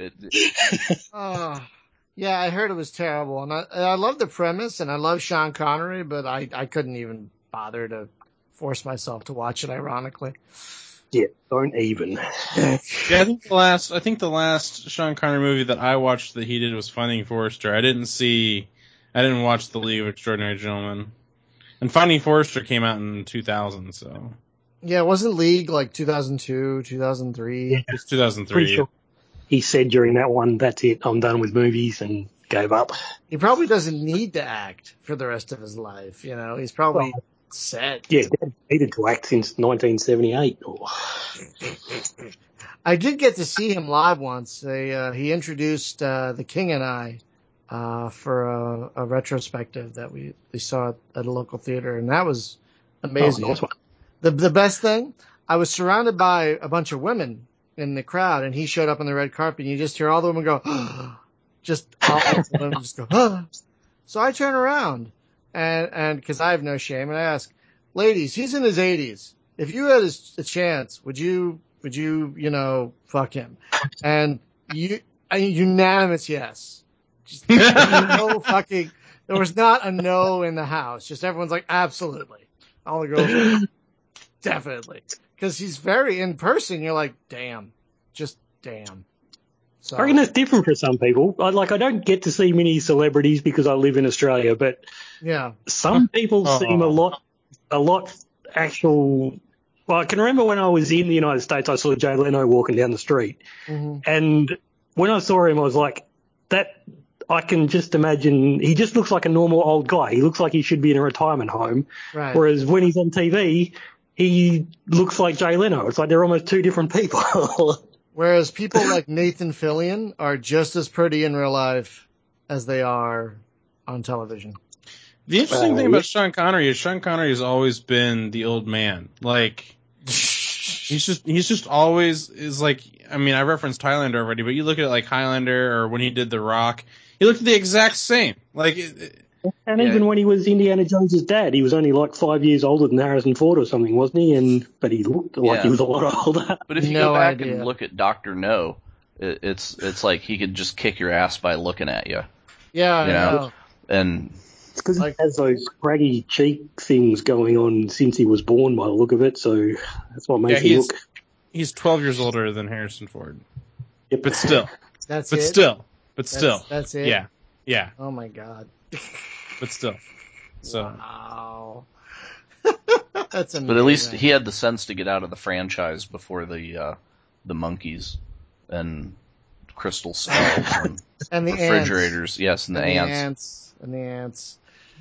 Oh, yeah, I heard it was terrible. And I love the premise and I love Sean Connery, but I couldn't even bother to force myself to watch it, ironically. Yeah, don't even. Yeah, I think the last Sean Connery movie that I watched that he did was Finding Forrester. I didn't watch The League of Extraordinary Gentlemen. And Finding Forrester came out in 2000, so. Yeah, wasn't League like 2002, 2003? Yeah. It's 2003. Pretty sure he said during that one, that's it, I'm done with movies, and gave up. He probably doesn't need to act for the rest of his life. You know, he's probably set. Yeah, needed to act since 1978. I did get to see him live once. He introduced The King and I for a retrospective that we saw at a local theater, and that was amazing. Oh, nice one. The best thing, I was surrounded by a bunch of women in the crowd, and he showed up on the red carpet, and you just hear all the women go, just all the women just go, So I turn around, and because I have no shame, and I ask, ladies, he's in his 80s. If you had a chance, would you fuck him? And A unanimous yes. Just no fucking. There was not a no in the house. Just everyone's like, absolutely. All the girls, are like, definitely. Because he's very in person. You're like, damn, just damn. So I reckon that's different for some people. I don't get to see many celebrities because I live in Australia, but yeah, some people seem a lot actual. Well, I can remember when I was in the United States, I saw Jay Leno walking down the street, and when I saw him, I was like, that. I can just imagine he just looks like a normal old guy. He looks like he should be in a retirement home. right. Whereas when he's on TV, he looks like Jay Leno. It's like they're almost two different people. Whereas people like Nathan Fillion are just as pretty in real life as they are on television. The interesting thing about Sean Connery is Sean Connery has always been the old man. Like, he's just always is like, I mean, I referenced Highlander already, but you look at like Highlander or when he did The Rock, he looked the exact same. Like, and even when he was Indiana Jones's dad, he was only like 5 years older than Harrison Ford or something, wasn't he? But he looked like he was a lot older. But if you go back and look at Dr. No, it's like he could just kick your ass by looking at you. Yeah, you know? And it's because he has those craggy cheek things going on since he was born by the look of it, so that's what makes him look. He's 12 years older than Harrison Ford. Yep. But still. That's it? Yeah. Yeah. Oh my god. But still. So. Wow. That's amazing. But at least he had the sense to get out of the franchise before the monkeys and crystal skulls and the refrigerators. Ants. Yes, and the ants. And the ants.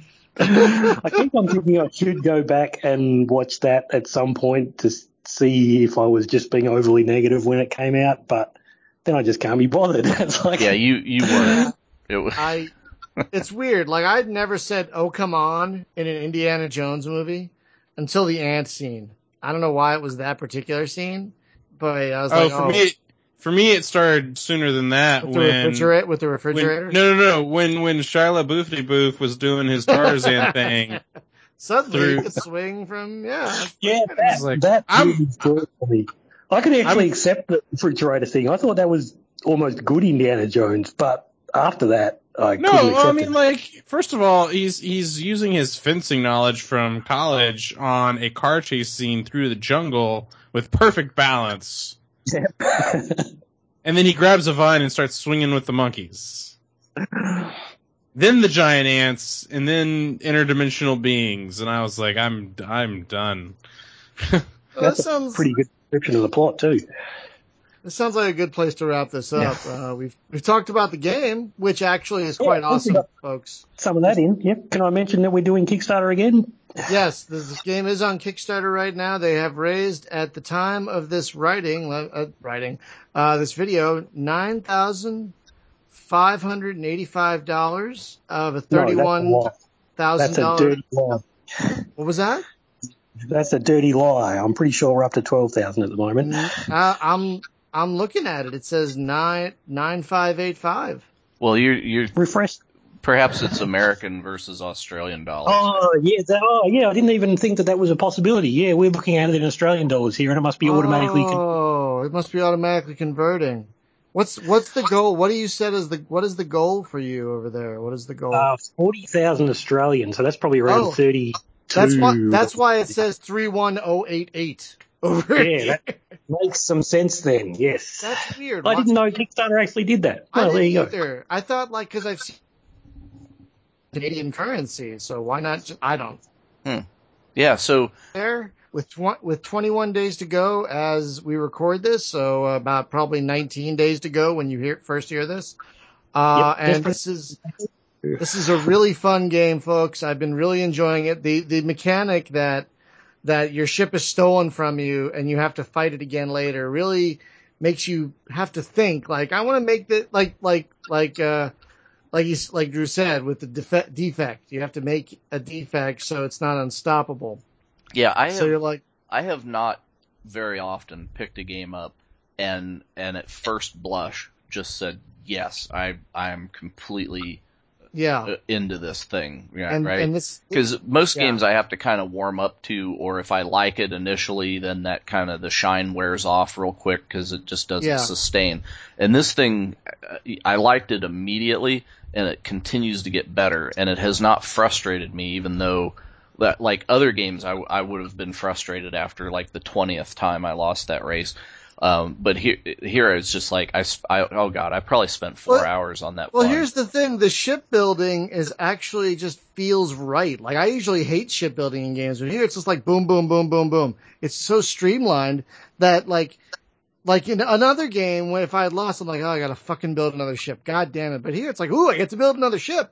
I think I'm thinking I should go back and watch that at some point to see if I was just being overly negative when it came out, but then I just can't be bothered. It's like, yeah, you weren't. It's weird. Like, I'd never said, oh, come on, in an Indiana Jones movie until the ant scene. I don't know why it was that particular scene, but I was For me, it started sooner than that. With the refrigerator? No. When Shia LaBeouf was doing his Tarzan thing. Suddenly he could swing from, that for me. I could actually accept the refrigerator thing. I thought that was almost good Indiana Jones, but after that, I couldn't accept it. Like, first of all, he's using his fencing knowledge from college on a car chase scene through the jungle with perfect balance. Yeah. And then he grabs a vine and starts swinging with the monkeys. Then the giant ants, and then interdimensional beings, and I was like, I'm done. That's a pretty good description of the plot too. This sounds like a good place to wrap this up. Yeah. We've talked about the game, which actually is quite awesome, folks. Some of that in. Yep. Can I mention that we're doing Kickstarter again? Yes, this game is on Kickstarter right now. They have raised, at the time of this this video, $9,585 of a $31,000. That's a dirty lie. What was that? That's a dirty lie. I'm pretty sure we're up to 12,000 at the moment. I'm looking at it. It says 9,585. Well, you're refresh. Perhaps it's American versus Australian dollars. Oh yeah. I didn't even think that was a possibility. Yeah, we're looking at it in Australian dollars here, and it must be automatically. It must be automatically converting. What's the goal? What do you set as what is the goal for you over there? What is the goal? 40,000 Australian. So that's probably around 30. That's why it says 31088 over here. That makes some sense then. Yes. That's weird. I didn't know Kickstarter actually did that. Well, there you go. I thought because I've seen Canadian currency, so why not? I don't. Yeah. So there with 21 days to go as we record this, so about probably 19 days to go when you first hear this. And this is a really fun game, folks. I've been really enjoying it. The mechanic that your ship is stolen from you and you have to fight it again later really makes you have to think. Like, I want to make that like Drew said with the defect. You have to make a defect so it's not unstoppable. Yeah, I have not very often picked a game up and at first blush just said yes. I am completely into this thing, and right? this Because most yeah. games I have to kind of warm up to, or if I like it initially, then that kind of the shine wears off real quick because it just doesn't sustain. And this thing, I liked it immediately, and it continues to get better, and it has not frustrated me, even though that, like other games, I would have been frustrated after like the 20th time I lost that race. But here it's just like oh god, I probably spent 4 hours on that. Well, here's the thing: the shipbuilding is actually just feels right. Like I usually hate shipbuilding in games, but here it's just like boom, boom, boom, boom, boom. It's so streamlined that like in another game, when if I had lost, I'm like, oh, I gotta fucking build another ship. God damn it! But here it's like, ooh, I get to build another ship.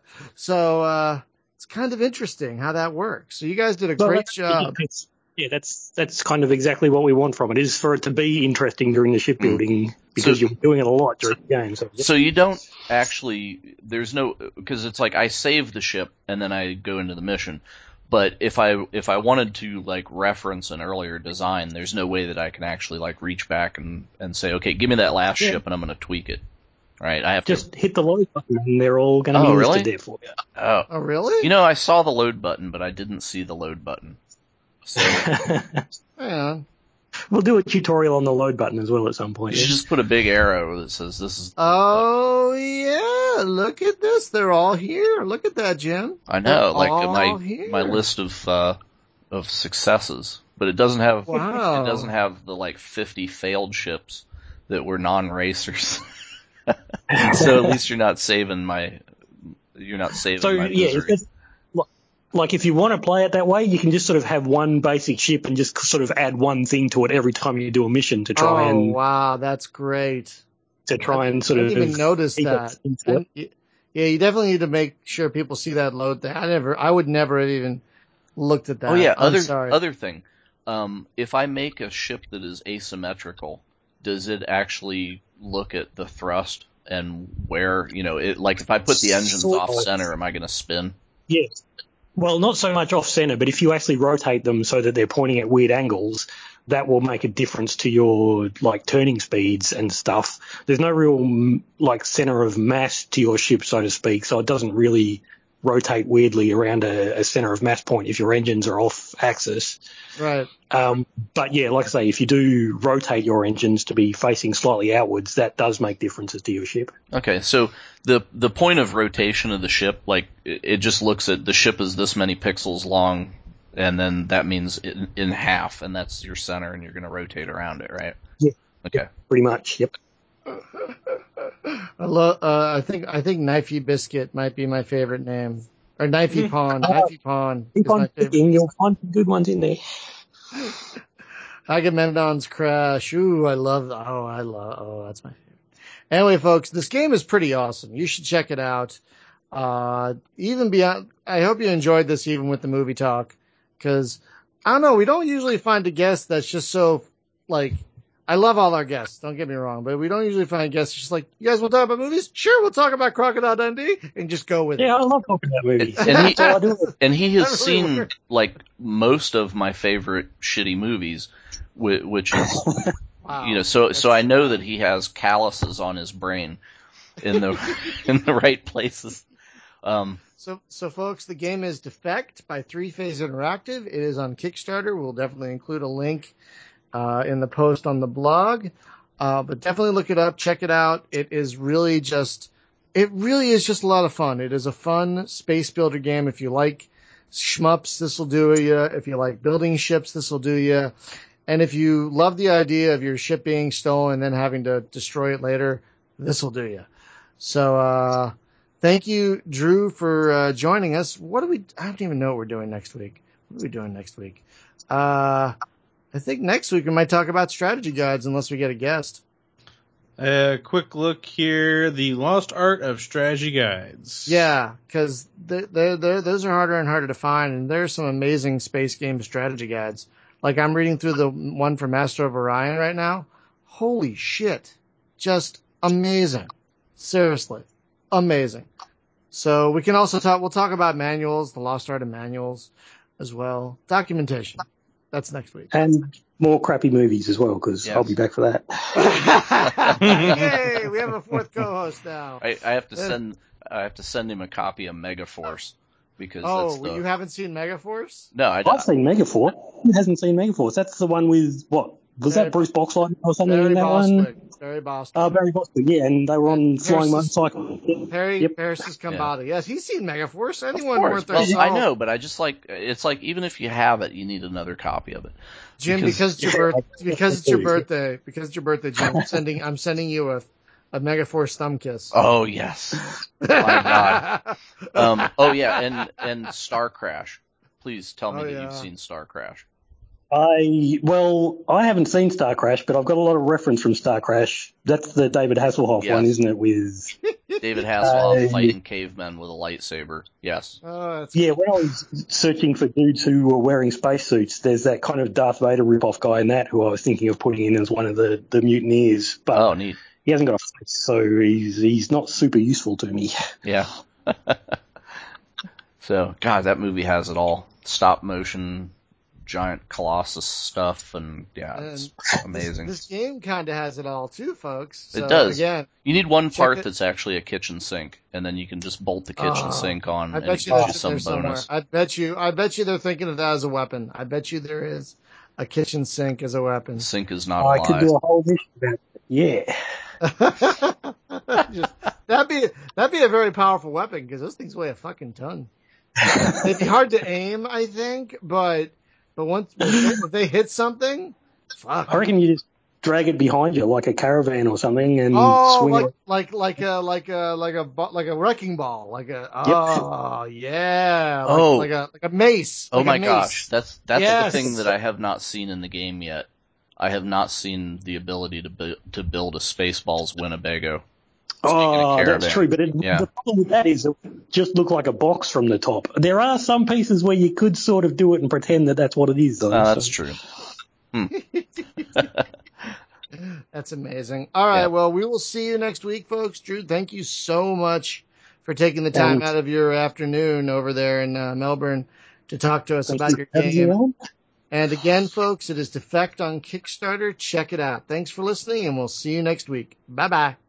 So it's kind of interesting how that works. So you guys did a great job. Yeah, that's kind of exactly what we want from it, is for it to be interesting during the shipbuilding, because you're doing it a lot during the game. So you don't actually, there's no, because it's like I save the ship and then I go into the mission. But if I wanted to like reference an earlier design, there's no way that I can actually like reach back and say, okay, give me that last ship and I'm going to tweak it. Right? I have just hit the load button and they're all going to be listed there for you. Oh, really? You know, I saw the load button, but I didn't see the load button. So yeah. We'll do a tutorial on the load button as well at some point. You should just put a big arrow that says this is. Oh yeah! Look at this. They're all here. Look at that, Jim. I know, They're my list of successes, but it doesn't have. Wow. It doesn't have the like 50 failed ships that were non-racers. So at least you're not saving my. You're not saving my misery. Like if you want to play it that way, you can just sort of have one basic ship and just sort of add one thing to it every time you do a mission to try and. Oh wow, that's great. To try and sort I of. didn't even notice that. Yeah, you definitely need to make sure people see that load thing. I would never have even looked at that. Oh yeah, sorry. other thing. If I make a ship that is asymmetrical, does it actually look at the thrust and where, like if I put the engines off center, am I going to spin? Yes. Well, not so much off center, but if you actually rotate them so that they're pointing at weird angles, that will make a difference to your like turning speeds and stuff. There's no real like center of mass to your ship, so to speak, so it doesn't really rotate weirdly around a center of mass point if your engines are off axis. Right. But yeah, like I say, if you do rotate your engines to be facing slightly outwards, that does make differences to your ship. Okay, so the point of rotation of the ship, like it just looks at the ship is this many pixels long, and then that means in half, and that's your center, and you're going to rotate around it, right? Yeah. Okay. Pretty much. Yep. I think Knifey Biscuit might be my favorite name, or Knifey Pawn. Knifey Pawn is my favorite. You'll find some good ones in there. Agamemnon's Crash. Ooh, that's my favorite. Anyway, folks, this game is pretty awesome. You should check it out. Even beyond, I hope you enjoyed this even with the movie talk, because I don't know, we don't usually find a guest that's just so like. I love all our guests, don't get me wrong, but we don't usually find guests just like, you guys want to talk about movies? Sure, we'll talk about Crocodile Dundee, and just go with it. Yeah, I love talking about movies. And he has seen like most of my favorite shitty movies, which is, wow. So I know that he has calluses on his brain in the right places. So folks, the game is Defect by Three Phase Interactive. It is on Kickstarter. We'll definitely include a link in the post on the blog. But definitely look it up, check it out. It really is just a lot of fun. It is a fun space builder game. If you like shmups, this will do you. If you like building ships, this will do you. And if you love the idea of your ship being stolen and then having to destroy it later, this will do you. So, thank you, Drew, for joining us. I don't even know what we're doing next week. What are we doing next week? I think next week we might talk about strategy guides unless we get a guest. Quick look here. The Lost Art of Strategy Guides. Yeah, because those are harder and harder to find, and there's some amazing space game strategy guides. Like I'm reading through the one for Master of Orion right now. Holy shit. Just amazing. Seriously. Amazing. So we'll talk about manuals, the Lost Art of manuals as well. Documentation. That's next week. And more crappy movies as well, because I'll be back for that. Yay! We have a fourth co-host now. I have to I have to send him a copy of Megaforce because that's Oh, the. you haven't seen Megaforce? No, I've seen Megaforce. Who hasn't seen Megaforce? That's the one with what? Was Barry that Bruce Boxleitner or something Barry in that Bostwick. one? Barry Bostwick. Barry Bostwick, yeah, and they were on flying Harris's- motorcycles. Yep. Harris's Kambata. Yes, he's seen Megaforce. Of Anyone course. worth their Well, salt. I know, but I just it's like even if you have it, you need another copy of it. Jim, because it's your birthday, Jim, I'm sending you a Megaforce thumb kiss. Oh yes, my God. Oh yeah, and Star Crash. Please tell me that you've seen Star Crash. I haven't seen Star Crash, but I've got a lot of reference from Star Crash. That's the David Hasselhoff one, isn't it? With David Hasselhoff fighting cavemen with a lightsaber. Yes. Yeah, when I was searching for dudes who were wearing spacesuits, there's that kind of Darth Vader rip-off guy in that who I was thinking of putting in as one of the mutineers. But oh, neat. He hasn't got a face, so he's not super useful to me. Yeah. So, God, that movie has it all. Stop motion, giant Colossus stuff, and it's amazing. This game kind of has it all too, folks. So, it does. Again, you need one part that's actually a kitchen sink, and then you can just bolt the kitchen sink on, and it gives you some bonus. I bet you they're thinking of that as a weapon. I bet you there is a kitchen sink as a weapon. Sink is not alive. I could do a whole mission about it. Yeah. That'd be a very powerful weapon because those things weigh a fucking ton. It'd be hard to aim, I think, but once if they hit something, fuck. I reckon you just drag it behind you like a caravan or something and swing it. like a wrecking ball, like a mace. Oh like my a mace. gosh, that's the thing that I have not seen in the game yet. I have not seen the ability to build a Spaceballs Winnebago. That's true, but the problem with that is it just look like a box from the top. There are some pieces where you could sort of do it and pretend that that's what it is, though. That's true. That's amazing. All right, well, we will see you next week, folks. Drew, thank you so much for taking the time out of your afternoon over there in Melbourne to talk to us about your game. And again, folks, it is Defect on Kickstarter. Check it out. Thanks for listening, and we'll see you next week. Bye-bye.